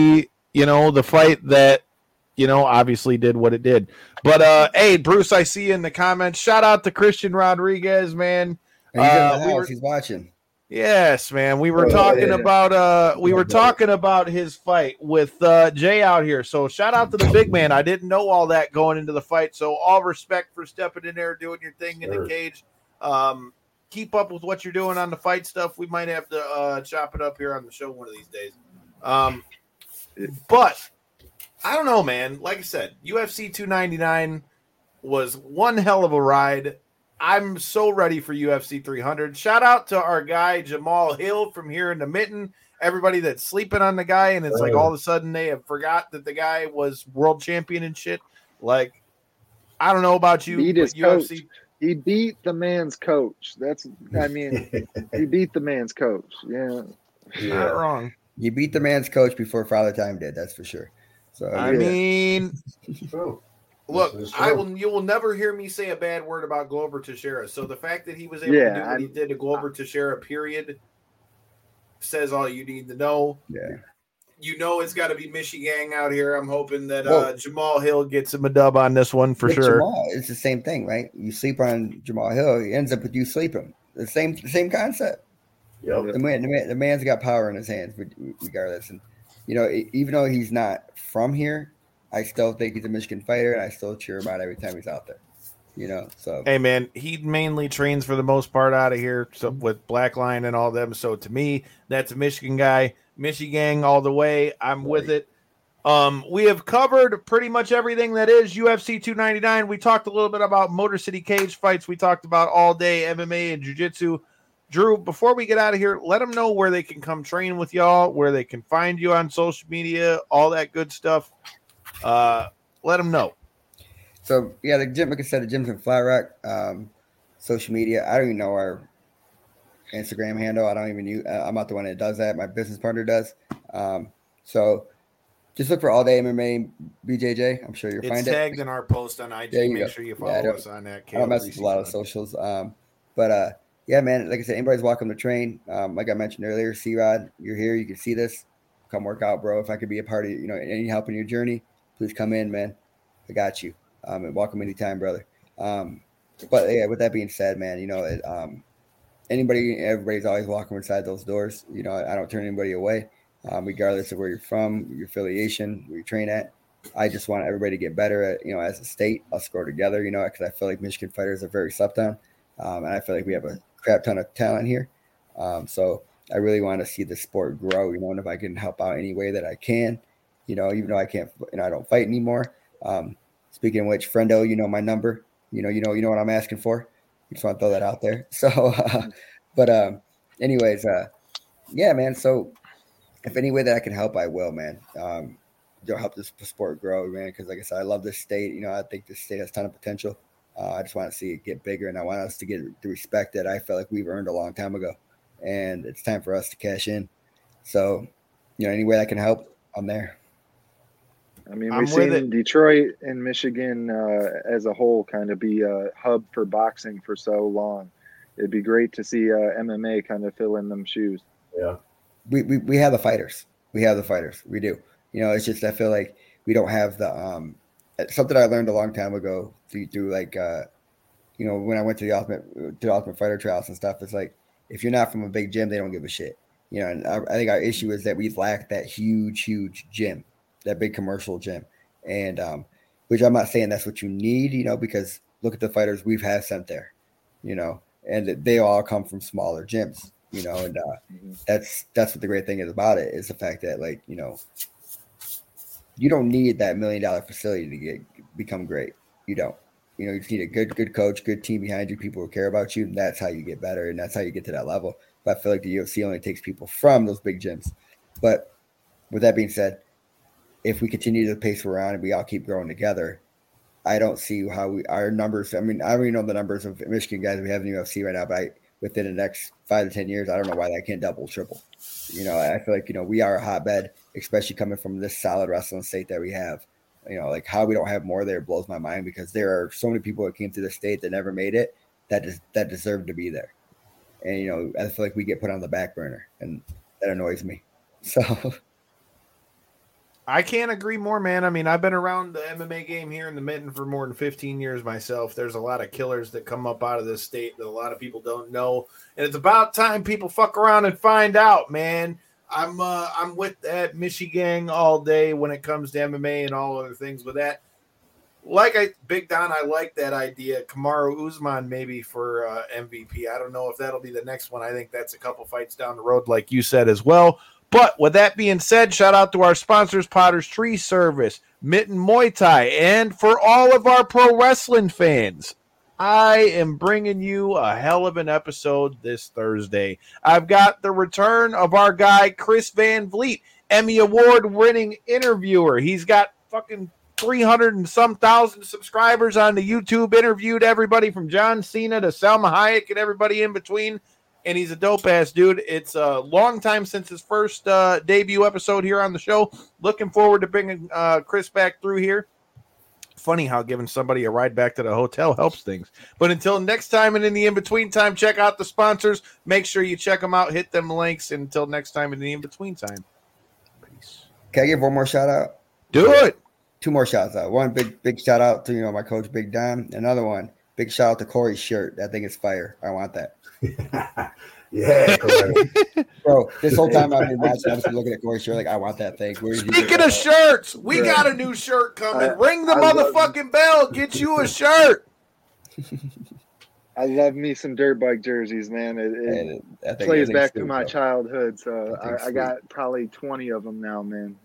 you know, the fight that, you know, obviously did what it did. But, uh, hey, Bruce, I see you in the comments. Shout out to Christian Rodriguez, man. He's in the Uh, house. we were, He's watching. yes, man. We were Oh, talking yeah. about uh we were talking about his fight with uh Jay out here. So shout out to the big man. I didn't know all that going into the fight. So all respect for stepping in there, doing your thing in Sure. the cage. Um keep up with what you're doing on the fight stuff. We might have to uh chop it up here on the show one of these days. Um but I don't know, man. Like I said, U F C two ninety-nine was one hell of a ride. I'm so ready for U F C three hundred. Shout out to our guy, Jamal Hill from here in the Mitten. Everybody that's sleeping on the guy, and it's like all of a sudden they have forgot that the guy was world champion and shit. Like, I don't know about you, Beat but his U F C. coach. He beat the man's coach. That's, I mean, he beat the man's coach. Yeah. Not wrong. You beat the man's coach before Father Time did. That's for sure. So I yeah. mean, True. Look, This is I true. will. You will never hear me say a bad word about Glover Teixeira. So the fact that he was able Yeah, to do what I'm- he did to Glover Teixeira, period, says all you need to know. Yeah. You know it's got to be Michigan out here. I'm hoping that uh, Well- Jamal Hill gets him a dub on this one for With sure. Jamal, it's the same thing, right? You sleep on Jamal Hill, he ends up with you sleeping. The same, the same concept. Yep. The man, the man, the man's got power in his hands, regardless. And you know, e- even though he's not from here, I still think he's a Michigan fighter, and I still cheer him out every time he's out there. You know, so Hey man, he mainly trains for the most part out of here, so with Blackline and all them. So to me, that's a Michigan guy, Michigan all the way. I'm with it. Um, we have covered pretty much everything that is U F C two ninety-nine. We talked a little bit about Motor City Cage fights. We talked about all day M M A and Jiu-Jitsu. Drew, before we get out of here, let them know where they can come train with y'all, where they can find you on social media, all that good stuff. Uh, let them know. So yeah, the gym, like I said, the gym's in Flat Rock. Um, social media, I don't even know our Instagram handle. I don't even use. Uh, I'm not the one that does that. My business partner does. Um, so just look for All Day M M A B J J. I'm sure you'll It's find tagged it. in our post on I G. There you Make go. sure you Yeah, follow I don't- us on that. I don't mess with a lot of socials. Um, but uh, yeah, man, like I said, anybody's welcome to train. Um, like I mentioned earlier, C-Rod, you're here. You can see this. Come work out, bro. If I could be a part of, you know, any help in your journey, please come in, man. I got you. Um, and welcome anytime, brother. Um, but yeah, with that being said, man, you know, it, um, anybody, everybody's always welcome inside those doors. You know, I, I don't turn anybody away, um, regardless of where you're from, your affiliation, where you train at. I just want everybody to get better at, you know, as a state, us grow together, you know, because I feel like Michigan fighters are very slept on. Um, and I feel like we have a crap ton of talent here. Um, so I really want to see the sport grow, you know, and if I can help out any way that I can, you know, even though I can't, you know, I don't fight anymore. Um, speaking of which, friendo, you know, my number, you know, you know, you know what I'm asking for. Just want to throw that out there. So, uh, but, um, anyways, uh, yeah, man. So if any way that I can help, I will, man. Um, you'll help this sport grow, man. Cause like I said, I love this state. You know, I think this state has a ton of potential. Uh, I just want to see it get bigger, and I want us to get the respect that I felt like we've earned a long time ago. And it's time for us to cash in. So, you know, any way I can help, I'm there. I mean, I'm we've with seen it. Detroit and Michigan uh, as a whole kind of be a hub for boxing for so long. It'd be great to see uh, M M A kind of fill in them shoes. Yeah. We, we we have the fighters. We have the fighters. We do. You know, it's just I feel like we don't have the um something I learned a long time ago through, through like uh you know when I went to the ultimate to the Ultimate Fighter trials and stuff. It's like if you're not from a big gym, they don't give a shit. You know, and I, I think our issue is that we lack that huge, huge gym, that big commercial gym, and um, which I'm not saying that's what you need. You know, because look at the fighters we've had sent there. You know, and they all come from smaller gyms. You know, and uh, that's that's what the great thing is about it is the fact that like you know you don't need that million dollar facility to get become great. You don't. You know, you just need a good good coach, good team behind you, people who care about you, and that's how you get better, and that's how you get to that level. But I feel like the U F C only takes people from those big gyms. But with that being said, if we continue to pace we're on and we all keep growing together, I don't see how we our numbers. I mean, I don't even know the numbers of Michigan guys we have in the U F C right now, but I, within the next five to ten years, I don't know why that can't double, triple. You know, I feel like you know we are a hotbed, especially coming from this solid wrestling state that we have. You know, like how we don't have more there blows my mind because there are so many people that came to the state that never made it that des- that deserve to be there. And you know, I feel like we get put on the back burner, and that annoys me. So. I can't agree more, man. I mean, I've been around the M M A game here in the Mitten for more than fifteen years myself. There's a lot of killers that come up out of this state that a lot of people don't know. And it's about time people fuck around and find out, man. I'm uh, I'm with that Michigan all day when it comes to M M A and all other things with that. Like I, Big Don, I like that idea. Kamaru Usman maybe for uh, M V P. I don't know if that'll be the next one. I think that's a couple fights down the road, like you said as well. But with that being said, shout out to our sponsors, Potter's Tree Service, Mitten Muay Thai, and for all of our pro wrestling fans, I am bringing you a hell of an episode this Thursday. I've got the return of our guy, Chris Van Vliet, Emmy Award-winning interviewer. He's got fucking three hundred and some thousand subscribers on the YouTube, interviewed everybody from John Cena to Salma Hayek and everybody in between. And he's a dope-ass dude. It's a long time since his first uh, debut episode here on the show. Looking forward to bringing uh, Chris back through here. Funny how giving somebody a ride back to the hotel helps things. But until next time and in the in-between time, check out the sponsors. Make sure you check them out. Hit them links. And until next time in the in-between time. Peace. Can I give one more shout-out? Do it. Two more shout-outs out. One big, big shout-out to, you know, my coach, Big Don. Another one, big shout-out to Corey's shirt. That thing is fire. I want that. Yeah, bro. This whole time I've been watching, I've been looking at Corey's shirt like I want that thing. Speaking of shirts, we yeah. got a new shirt coming. I, Ring the I motherfucking bell. Get you a shirt. I love me some dirt bike jerseys, man. It, it, it plays back to my childhood, so I, I got probably twenty of them now, man.